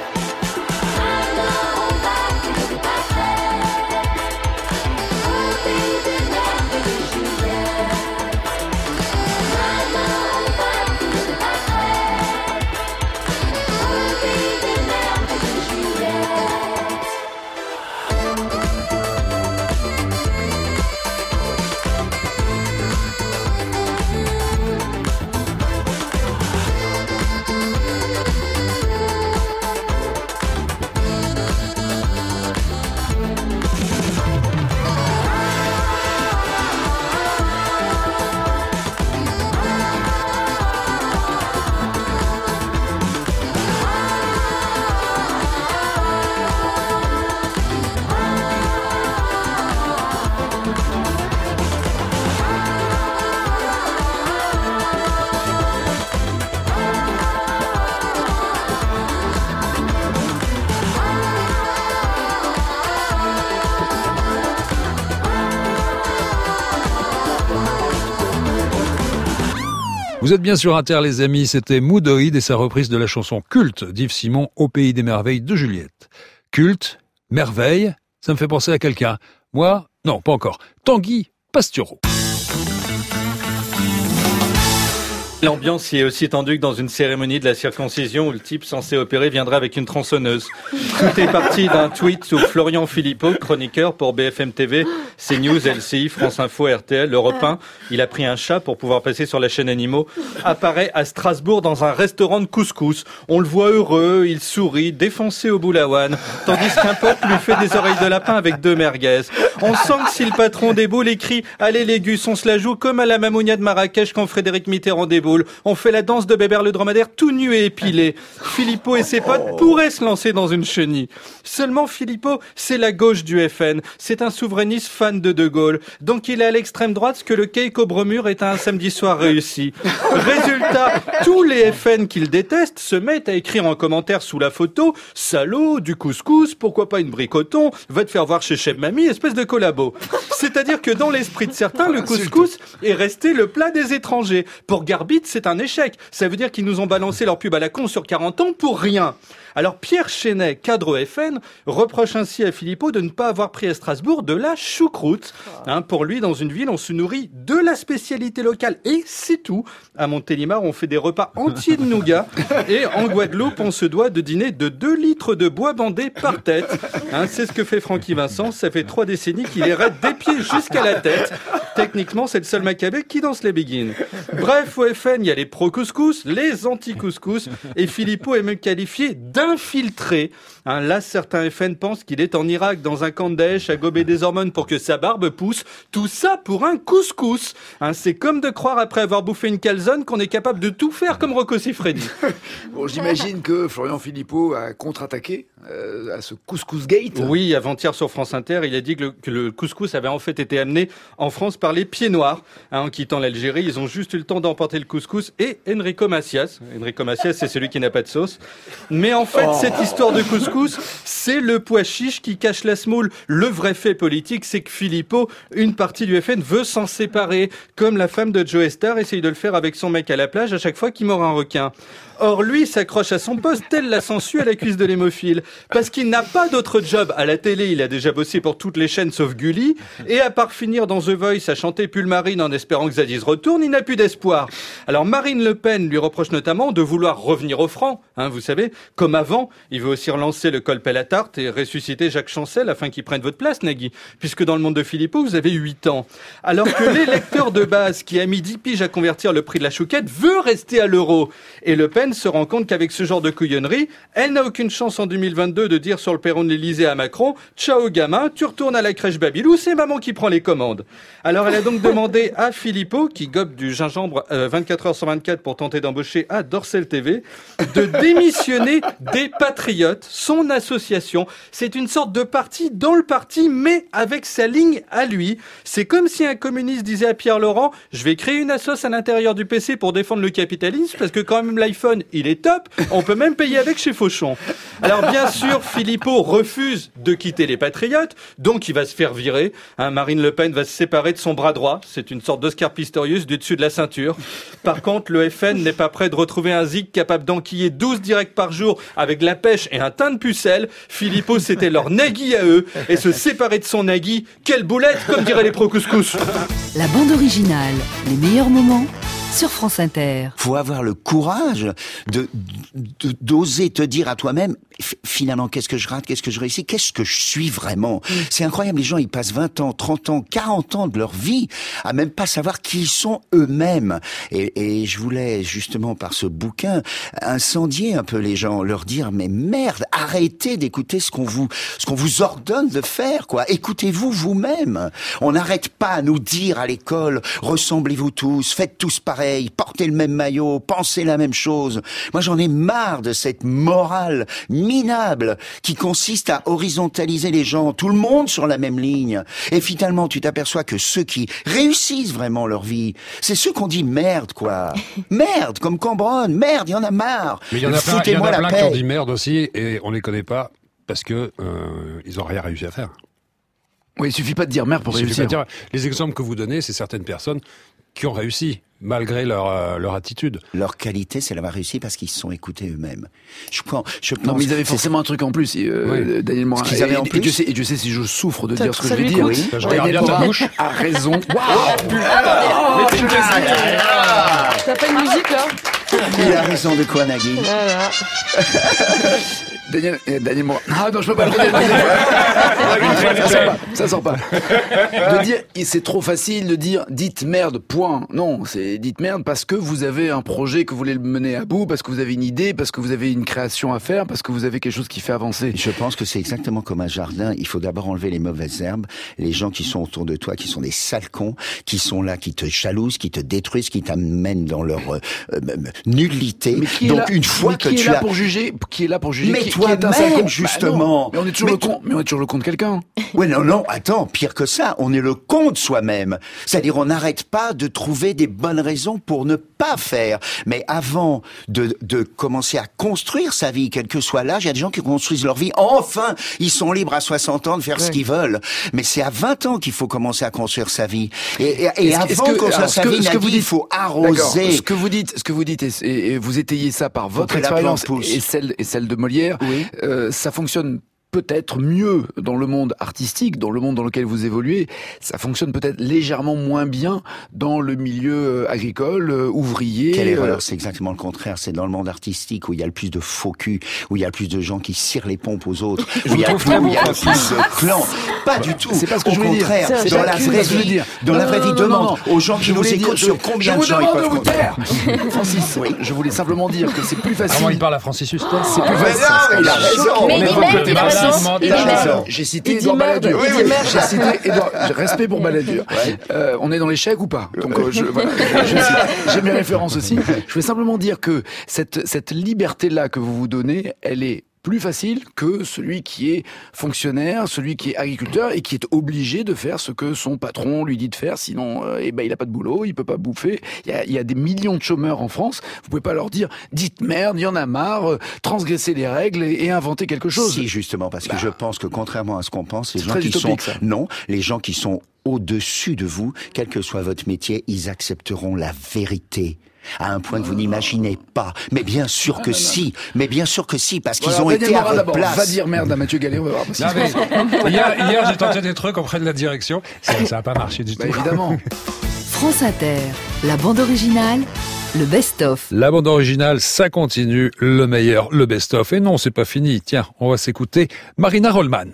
A: Vous êtes bien sur Inter, les amis, c'était Moudoïd et sa reprise de la chanson culte d'Yves Simon, Au pays des merveilles de Juliette. Culte, merveille, ça me fait penser à quelqu'un. Moi, non, pas encore. Tanguy Pastureau.
O: L'ambiance y est aussi tendue que dans une cérémonie de la circoncision où le type censé opérer viendrait avec une tronçonneuse. Tout est parti d'un tweet où Florian Philippot, chroniqueur pour BFM TV, CNews, LCI, France Info, RTL, Europe 1, il a pris un chat pour pouvoir passer sur la chaîne Animaux, apparaît à Strasbourg dans un restaurant de couscous. On le voit heureux, il sourit, défoncé au boulawan, tandis qu'un pote lui fait des oreilles de lapin avec 2 merguez. On sent que si le patron des boules écrit « Allez les gus, on se la joue comme à la Mamounia de Marrakech quand Frédéric Mitterrand déboule. On fait la danse de Bébert le dromadaire tout nu et épilé. » Philippot et ses potes pourraient se lancer dans une chenille. Seulement Philippot, c'est la gauche du FN. C'est un souverainiste fan de Gaulle. Donc il est à l'extrême droite ce que le cake au bromure est à un samedi soir réussi. Résultat, tous les FN qu'il déteste se mettent à écrire en commentaire sous la photo « Salaud, du couscous, pourquoi pas une bricoton, va te faire voir chez Chef Mamie, espèce de collabo. » C'est-à-dire que dans l'esprit de certains, le couscous est resté le plat des étrangers. Pour Garbit, c'est un échec. Ça veut dire qu'ils nous ont balancé leur pub à la con sur 40 ans pour rien. Alors Pierre Chenet, cadre FN, reproche ainsi à Philippot de ne pas avoir pris à Strasbourg de la choucroute. Pour lui, dans une ville, on se nourrit de la spécialité locale et c'est tout. À Montélimar, on fait des repas entiers de nougat et en Guadeloupe, on se doit de dîner de 2 litres de bois bandé par tête. C'est ce que fait Francky Vincent. Ça fait 3 décennies qu'il est raide des pieds jusqu'à la tête. Techniquement, c'est le seul Maccabée qui danse les begins. Bref, au FN, il y a les pro-couscous, les anti-couscous et Philippot est même qualifié d'infiltré. Là, certains FN pensent qu'il est en Irak dans un camp de Daesh à gober des hormones pour que sa barbe pousse. Tout ça pour un couscous. C'est comme de croire après avoir bouffé une calzone qu'on est capable de tout faire comme Rocco Siffredi.
C: Bon, j'imagine que Florian Philippot a contre-attaqué à ce couscous gate.
O: Oui, avant-hier sur France Inter, il a dit que le couscous avait en fait été amené en France par les pieds noirs. En quittant l'Algérie, ils ont juste eu le temps d'emporter le couscous et Enrico Macias. Enrico Macias, c'est celui qui n'a pas de sauce. Mais en fait, cette histoire de couscous, c'est le pois chiche qui cache la semoule. Le vrai fait politique, c'est que Philippot, une partie du FN, veut s'en séparer. Comme la femme de Joe Star essaye de le faire avec son mec à la plage à chaque fois qu'il mord un requin. Or, lui s'accroche à son poste, tel la sangsue à la cuisse de l'hémophile. Parce qu'il n'a pas d'autre job. À la télé, il a déjà bossé pour toutes les chaînes sauf Gulli. Et à part finir dans The Voice à chanter Pulmarine en espérant que Zadis retourne, il n'a plus d'espoir. Alors, Marine Le Pen lui reproche notamment de vouloir revenir au franc. Vous savez, comme avant, il veut aussi relancer le colpel à tarte et ressusciter Jacques Chancel afin qu'il prenne votre place, Nagui. Puisque dans le monde de Philippot, vous avez 8 ans. Alors que l'électeur de base qui a mis 10 piges à convertir le prix de la chouquette veut rester à l'euro. Et Le Pen se rend compte qu'avec ce genre de couillonnerie, elle n'a aucune chance en 2022 de dire sur le perron de l'Élysée à Macron « Ciao gamin, tu retournes à la crèche Babylou, c'est maman qui prend les commandes ». Alors elle a donc demandé à Philippot, qui gobe du gingembre 24 heures sur 24 pour tenter d'embaucher à Dorsel TV, de démissionner des Patriotes, son association. C'est une sorte de parti dans le parti, mais avec sa ligne à lui. C'est comme si un communiste disait à Pierre Laurent « Je vais créer une assoce à l'intérieur du PC pour défendre le capitalisme, parce que quand même l'iPhone, il est top, on peut même payer avec chez Fauchon. » Alors bien sûr, Philippot refuse de quitter les Patriotes, donc il va se faire virer. Marine Le Pen va se séparer de son bras droit, c'est une sorte d'Oscar Pistorius du dessus de la ceinture. Par contre, le FN n'est pas prêt de retrouver un zig capable d'enquiller 12 directs par jour avec la pêche et un teint de pucelle. Philippot, c'était leur Nagui à eux, et se séparer de son Nagui, quelle boulette, comme diraient les pro-couscous.
B: La bande originale, les meilleurs moments sur France Inter.
P: Faut avoir le courage d'oser te dire à toi-même, finalement, qu'est-ce que je rate, qu'est-ce que je réussis, qu'est-ce que je suis vraiment. C'est incroyable, les gens, ils passent 20 ans, 30 ans, 40 ans de leur vie à même pas savoir qui ils sont eux-mêmes. Et je voulais, justement, par ce bouquin, incendier un peu les gens, leur dire, mais merde, arrêtez d'écouter ce qu'on vous ordonne de faire, quoi. Écoutez-vous vous-même. On n'arrête pas à nous dire à l'école, ressemblez-vous tous, faites tous pareil, portez le même maillot, pensez la même chose. Moi, j'en ai marre de cette morale minable qui consiste à horizontaliser les gens, tout le monde sur la même ligne. Et finalement, tu t'aperçois que ceux qui réussissent vraiment leur vie, c'est ceux qu'on dit merde, quoi. Merde, comme Cambronne, merde, il y en a marre.
A: Mais il y en a plein qui ont dit merde aussi, et on les connaît pas parce que ils ont rien réussi à faire.
C: Oui, il suffit pas de dire merde pour réussir.
A: Les exemples que vous donnez, c'est certaines personnes qui ont réussi. Malgré leur attitude.
P: Leur qualité, c'est d'avoir réussi parce qu'ils se sont écoutés eux-mêmes. Je pense
C: non, mais ils avaient forcément un truc en plus, Daniel Morin.
P: Ce qu'ils avaient en plus.
C: Et Dieu sait si je souffre de dire ce que je vais dire.
A: Oui. Je regarde bien ta bouche.
C: A raison.
E: T'as pas une musique, là?
P: Il a raison de quoi, Nagui?
E: Voilà.
C: Daniel Morin. Ah non, je peux pas le dire. Ça sort pas. De dire, c'est trop facile de dire dites merde, point. Non, c'est dites merde parce que vous avez un projet que vous voulez mener à bout, parce que vous avez une idée, parce que vous avez une création à faire, parce que vous avez quelque chose qui fait avancer.
P: Je pense que c'est exactement comme un jardin. Il faut d'abord enlever les mauvaises herbes, les gens qui sont autour de toi, qui sont des sales cons, qui sont là, qui te jalousent, qui te détruisent, qui t'amènent dans leur nullité. Donc une fois que tu as
C: pour juger, qui est là pour juger,
P: mais
C: qui
P: toi-même, justement.
C: Mais on est toujours le con. Mais on est toujours le con de quelqu'un.
P: Ouais, non, attends, pire que ça, on est le con de soi-même. C'est-à-dire, on n'arrête pas de trouver des bonnes raisons pour ne pas faire. Mais avant de commencer à construire sa vie, quel que soit l'âge, il y a des gens qui construisent leur vie. Enfin, ils sont libres à 60 ans de faire ce qu'ils veulent. Mais c'est à 20 ans qu'il faut commencer à construire sa vie. Et avant de construire sa vie, il faut arroser.
C: Ce que vous dites, et vous étayez ça par votre expérience et celle de Molière, oui. Ça fonctionne peut-être mieux dans le monde artistique, dans le monde dans lequel vous évoluez, ça fonctionne peut-être légèrement moins bien dans le milieu agricole, ouvrier.
P: Quelle erreur, c'est exactement le contraire. C'est dans le monde artistique où il y a le plus de faux culs, où il y a le plus de gens qui cirent les pompes aux autres, où il y a le plus de clans. Pas du tout.
C: C'est pas ce que je voulais dire.
P: Dans la vraie vie, demande aux gens qui nous écoutent sur combien de gens ils peuvent compter.
C: Francis, je voulais simplement dire que c'est plus facile.
A: Comment il parle à Francis Huster?
C: C'est plus facile.
P: Il a raison.
K: Mais il a raison.
C: J'ai cité Édouard Balladur. J'ai cité Édouard. Respect pour Balladur. On est dans l'échec ou pas? Donc j'ai mes références aussi. Je voulais simplement dire que cette liberté-là que vous vous donnez, elle est plus facile que celui qui est fonctionnaire, celui qui est agriculteur et qui est obligé de faire ce que son patron lui dit de faire, sinon il a pas de boulot, il peut pas bouffer. Il y a des millions de chômeurs en France, vous pouvez pas leur dire dites merde, il y en a marre, transgressez les règles et inventez quelque chose.
P: Si, justement, parce que je pense que contrairement à ce qu'on pense, les gens qui sont les gens qui sont au-dessus de vous, quel que soit votre métier, ils accepteront la vérité. À un point que vous n'imaginez pas. Mais bien sûr que si. Mais bien sûr que si, parce qu'ils ont été à votre place.
C: Va dire merde à Mathieu Gallet, on va voir.
A: Hier, j'ai tenté des trucs auprès de la direction. Ça n'a pas marché du tout.
C: Évidemment.
B: France Inter, la bande originale, le best-of.
A: La bande originale, ça continue. Le meilleur, le best-of. Et non, c'est pas fini. Tiens, on va s'écouter Marina Rollman.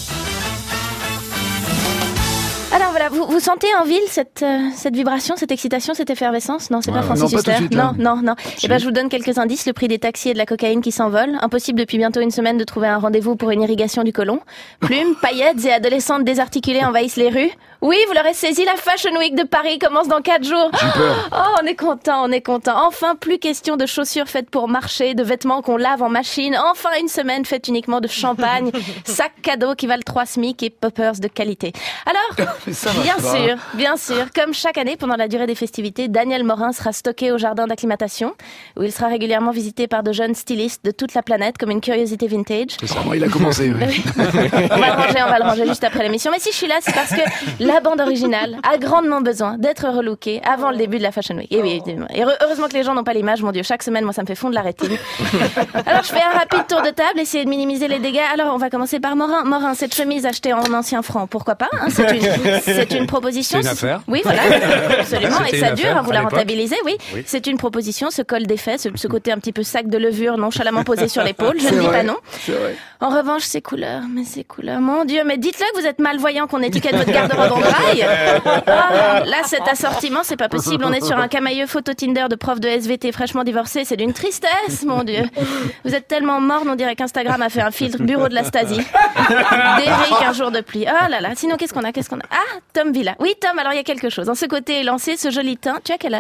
Q: Alors voilà, vous sentez en ville cette vibration, cette excitation, cette effervescence? Non, c'est pas Francis Huster. Non. Eh ben, je vous donne quelques indices. Le prix des taxis et de la cocaïne qui s'envolent. Impossible depuis bientôt une semaine de trouver un rendez-vous pour une irrigation du côlon. Plumes, paillettes et adolescentes désarticulées envahissent les rues. Oui, vous l'aurez saisi, la Fashion Week de Paris commence dans 4 jours.
C: J'ai peur.
Q: Oh, on est content. Enfin, plus question de chaussures faites pour marcher, de vêtements qu'on lave en machine. Enfin, une semaine faite uniquement de champagne, sacs cadeaux qui valent 3 SMIC et poppers de qualité. Alors, bien sûr, comme chaque année pendant la durée des festivités, Daniel Morin sera stocké au jardin d'acclimatation, où il sera régulièrement visité par de jeunes stylistes de toute la planète comme une curiosité vintage.
C: C'est ça, il a commencé.
Q: On va le ranger juste après l'émission. Mais si je suis là, c'est parce que la bande originale a grandement besoin d'être relookée avant le début de la Fashion Week. Et oui, évidemment. Et heureusement que les gens n'ont pas l'image, mon Dieu. Chaque semaine, moi, ça me fait fondre la rétine. Alors, je fais un rapide tour de table, essayer de minimiser les dégâts. Alors, on va commencer par Morin. Morin, cette chemise achetée en ancien franc, pourquoi pas, hein, c'est une proposition.
A: C'est une affaire.
Q: Oui, voilà, absolument. Et ça dure, vous la rentabilisez, oui. C'est une proposition, ce col d'effet, ce côté un petit peu sac de levure nonchalamment posé sur l'épaule. Je ne dis pas non. En revanche, ces couleurs, mon Dieu, mais dites-le que vous êtes malvoyant, qu'on étiquette votre garde-robe en braille. Là, cet assortiment, c'est pas possible. On est sur un camailleux photo Tinder de prof de SVT fraîchement divorcé. C'est d'une tristesse, mon Dieu. Vous êtes tellement morne, on dirait qu'Instagram a fait un filtre bureau de la Stasi. D'Éric, un jour de pluie. Oh là là. Sinon, qu'est-ce qu'on a? Ah, Tom Villa. Oui, Tom, alors il y a quelque chose. En ce côté élancé, ce joli teint. Tu as quel âge, Tom?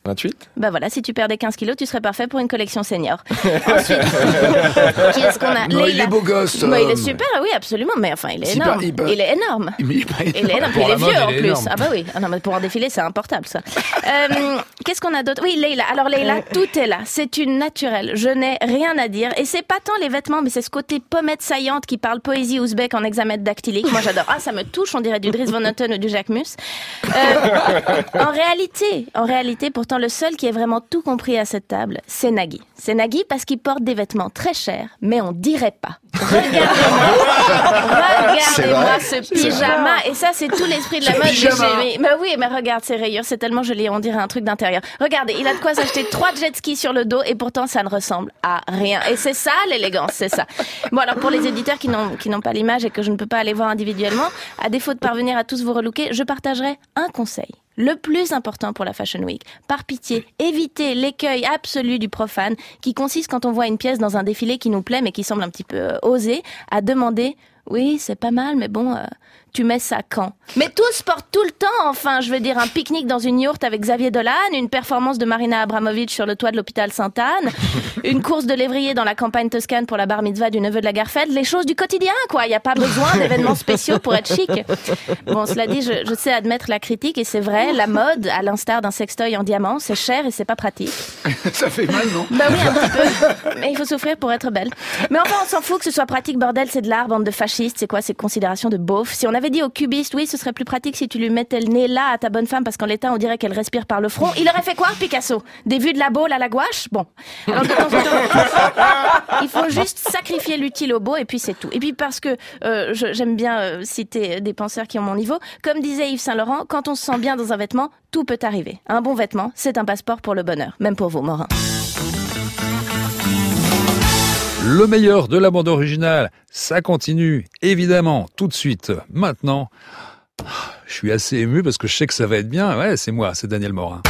G: 28.
Q: Bah voilà, si tu perdais 15 kilos, tu serais parfait pour une collection senior. Ensuite, qui est-ce qu'on a?
C: Non, il est beau gosse.
Q: Bah, il est super, oui, absolument. Mais enfin, il est énorme. Il est énorme.
C: Il est énorme.
Q: Puis il est vieux en plus. Ah bah oui. Ah non, mais pour en défiler, c'est importable ça. Qu'est-ce qu'on a d'autre? Oui, Leïla. Alors Leïla, tout est là. C'est une naturelle. Je n'ai rien à dire. Et c'est pas tant les vêtements, mais c'est ce côté pommette saillante qui parle poésie ouzbek en hexamètre dactylique. Moi, j'adore. Ah, ça me touche. On dirait du Dries Van Noten ou du Jacques Mus. En réalité, pourtant, le seul qui ait vraiment tout compris à cette table, c'est Nagui. C'est Nagui parce qu'il porte des vêtements très chers, mais on dirait pas. Regardez-moi ce pyjama. Et ça, c'est tout l'esprit de la mode que j'ai mis. Mais oui, mais regarde ces rayures, c'est tellement joli, on dirait un truc d'intérieur. Regardez, il a de quoi s'acheter 3 jet skis sur le dos et pourtant ça ne ressemble à rien. Et c'est ça l'élégance, c'est ça. Bon, alors pour les éditeurs qui n'ont pas l'image et que je ne peux pas aller voir individuellement, à défaut de parvenir à tous vous relooker, je partagerai un conseil. Le plus important pour la Fashion Week, par pitié, évitez l'écueil absolu du profane qui consiste quand on voit une pièce dans un défilé qui nous plaît mais qui semble un petit peu osée, à demander « Oui, c'est pas mal, mais bon, tu mets ça quand ?» Mais tous portent tout le temps, enfin, je veux dire, un pique-nique dans une yourte avec Xavier Dolan, une performance de Marina Abramovic sur le toit de l'hôpital Sainte-Anne, une course de lévrier dans la campagne toscane pour la bar mitzvah du neveu de Lagerfeld, les choses du quotidien, quoi. Il n'y a pas besoin d'événements spéciaux pour être chic. Bon, cela dit, je sais admettre la critique et c'est vrai, la mode, à l'instar d'un sextoy en diamant, c'est cher et c'est pas pratique.
C: Ça fait mal, non?
Q: Bah oui, un petit peu. Mais il faut souffrir pour être belle. Mais enfin, on s'en fout que ce soit pratique, bordel, c'est de l'art, bande de fascistes, c'est quoi ces considérations de beauf? Si on avait dit au cubiste, oui, ce serait plus pratique si tu lui mettais le nez là à ta bonne femme parce qu'en l'état, on dirait qu'elle respire par le front. Il aurait fait quoi, Picasso? Des vues de la Baule à la gouache? Bon. Alors, de temps en temps, il faut juste sacrifier l'utile au beau et puis c'est tout. Et puis parce que j'aime bien citer des penseurs qui ont mon niveau, comme disait Yves Saint-Laurent, quand on se sent bien dans un vêtement, tout peut arriver. Un bon vêtement, c'est un passeport pour le bonheur, même pour vous, Morin.
A: Le meilleur de la bande originale, ça continue, évidemment, tout de suite, maintenant. Je suis assez ému parce que je sais que ça va être bien. Ouais, c'est moi, c'est Daniel Morin.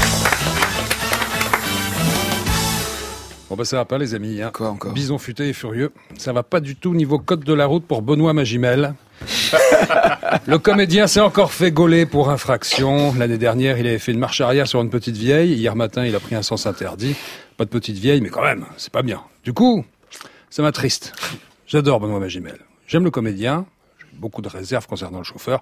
A: Bon bah ça va pas les amis, hein.
C: Quoi encore?
A: Bison futé et furieux. Ça va pas du tout niveau code de la route pour Benoît Magimel. Le comédien s'est encore fait gauler pour infraction. L'année dernière, il avait fait une marche arrière sur une petite vieille. Hier matin, il a pris un sens interdit. Pas de petite vieille, mais quand même, c'est pas bien. Du coup, ça m'attriste. J'adore Benoît Magimel. J'aime le comédien. J'ai beaucoup de réserves concernant le chauffeur.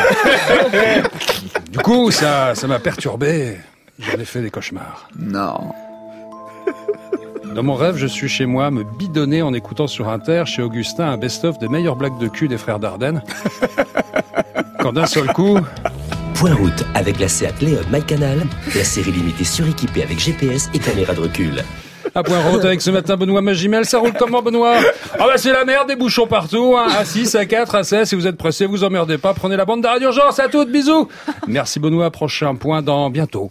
A: Du coup, ça m'a perturbé. J'en ai fait des cauchemars.
C: Non.
A: Dans mon rêve, je suis chez moi, me bidonner en écoutant sur Inter, chez Augustin, un best-of des meilleures blagues de cul des frères Dardenne. Quand d'un seul coup...
R: Point route avec la Seat Leon MyCanal, la série limitée suréquipée avec GPS et caméra de recul.
A: À point route avec ce matin Benoît Magimel, ça roule comment Benoît? Ah bah c'est la merde, des bouchons partout, hein. A6, A4, A16, si vous êtes pressé, vous emmerdez pas, prenez la bande d'arrêt d'urgence, à toutes, bisous. Merci Benoît, prochain point dans bientôt.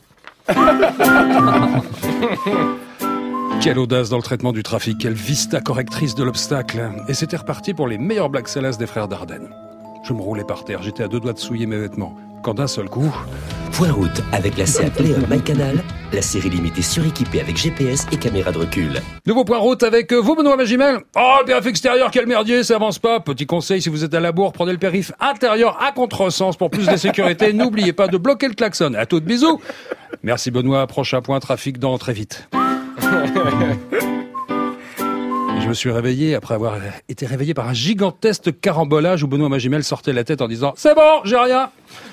A: Quelle audace dans le traitement du trafic, quelle vista correctrice de l'obstacle. Et c'était reparti pour les meilleures blagues salaces des frères Dardenne. Je me roulais par terre, j'étais à 2 doigts de souiller mes vêtements. Quand d'un seul coup...
R: Point route avec la Seat Leon MyCanal, la série limitée suréquipée avec GPS et caméra de recul.
A: Nouveau point route avec vous, Benoît Magimel. Oh, le périph' extérieur, quel merdier, ça avance pas. Petit conseil, si vous êtes à la bourre, prenez le périph' intérieur à contresens pour plus de sécurité. N'oubliez pas de bloquer le klaxon. À toutes, bisous. Merci Benoît, prochain point trafic dans très vite. Je me suis réveillé après avoir été réveillé par un gigantesque carambolage où Benoît Magimel sortait la tête en disant « C'est bon, j'ai rien !»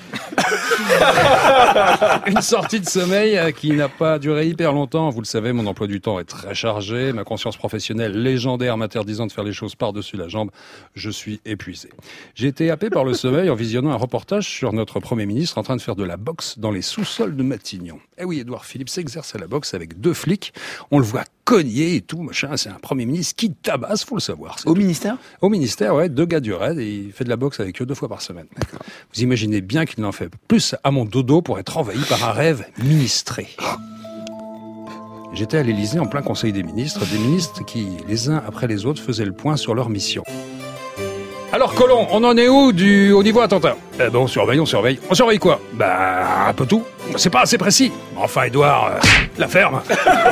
A: Une sortie de sommeil qui n'a pas duré hyper longtemps. Vous le savez, mon emploi du temps est très chargé. Ma conscience professionnelle légendaire m'interdisant de faire les choses par-dessus la jambe. Je suis épuisé. J'ai été happé par le sommeil en visionnant un reportage sur notre Premier ministre en train de faire de la boxe dans les sous-sols de Matignon. Eh oui, Édouard Philippe s'exerce à la boxe avec 2 flics. On le voit cogner et tout, machin. C'est un Premier ministre qui tabasse, faut le savoir.
C: Au ministère ?
A: Au ministère, ouais. 2 gars du raid et il fait de la boxe avec eux 2 fois par semaine. D'accord. Vous imaginez bien qu'il n'en fait plus à mon dodo pour être envahi par un rêve ministré. J'étais à l'Élysée en plein Conseil des ministres qui, les uns après les autres, faisaient le point sur leur mission. Alors Colomb, on en est où au niveau attentat? On surveille. On surveille quoi? Bah, un peu tout. C'est pas assez précis. Enfin, Édouard, la ferme.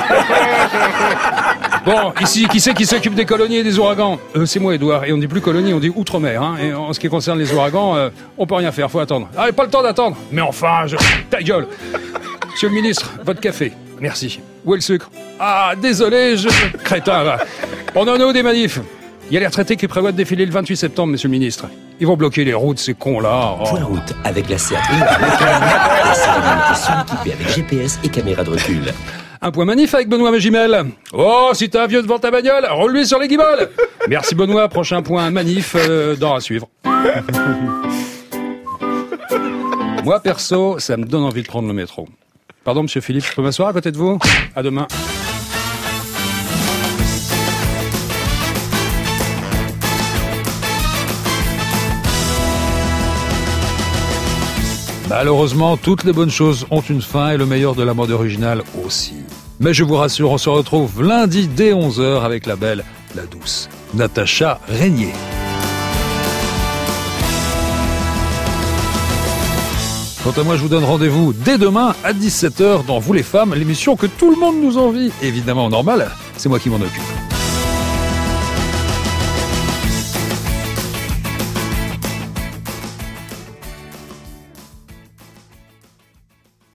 A: Bon, ici, qui c'est qui s'occupe des colonies et des ouragans? C'est moi, Édouard. Et on dit plus colonie, on dit outre-mer. Hein. Et en ce qui concerne les ouragans, on peut rien faire, faut attendre. Ah, pas le temps d'attendre. Mais enfin, ta gueule. Monsieur le ministre, votre café. Merci. Où est le sucre? Ah, désolé, crétin, va. On en a où des manifs? Il y a les retraités qui prévoient de défiler le 28 septembre, monsieur le ministre. Ils vont bloquer les routes, ces cons-là. Oh.
R: Point route avec la Seat Leon, la série limitée suréquipée avec GPS et caméra de recul.
A: Un point manif avec Benoît Magimel. Oh, si t'as un vieux devant ta bagnole, roule-lui sur les guibolles. Merci Benoît, prochain point manif dans à suivre. Moi, perso, ça me donne envie de prendre le métro. Pardon, monsieur Philippe, je peux m'asseoir à côté de vous? À demain. Malheureusement, toutes les bonnes choses ont une fin et le meilleur de la mode originale aussi. Mais je vous rassure, on se retrouve lundi dès 11h avec la belle, la douce Natacha Régnier. Quant à moi, je vous donne rendez-vous dès demain à 17h dans Vous les femmes, l'émission que tout le monde nous envie. Évidemment, normal, c'est moi qui m'en occupe.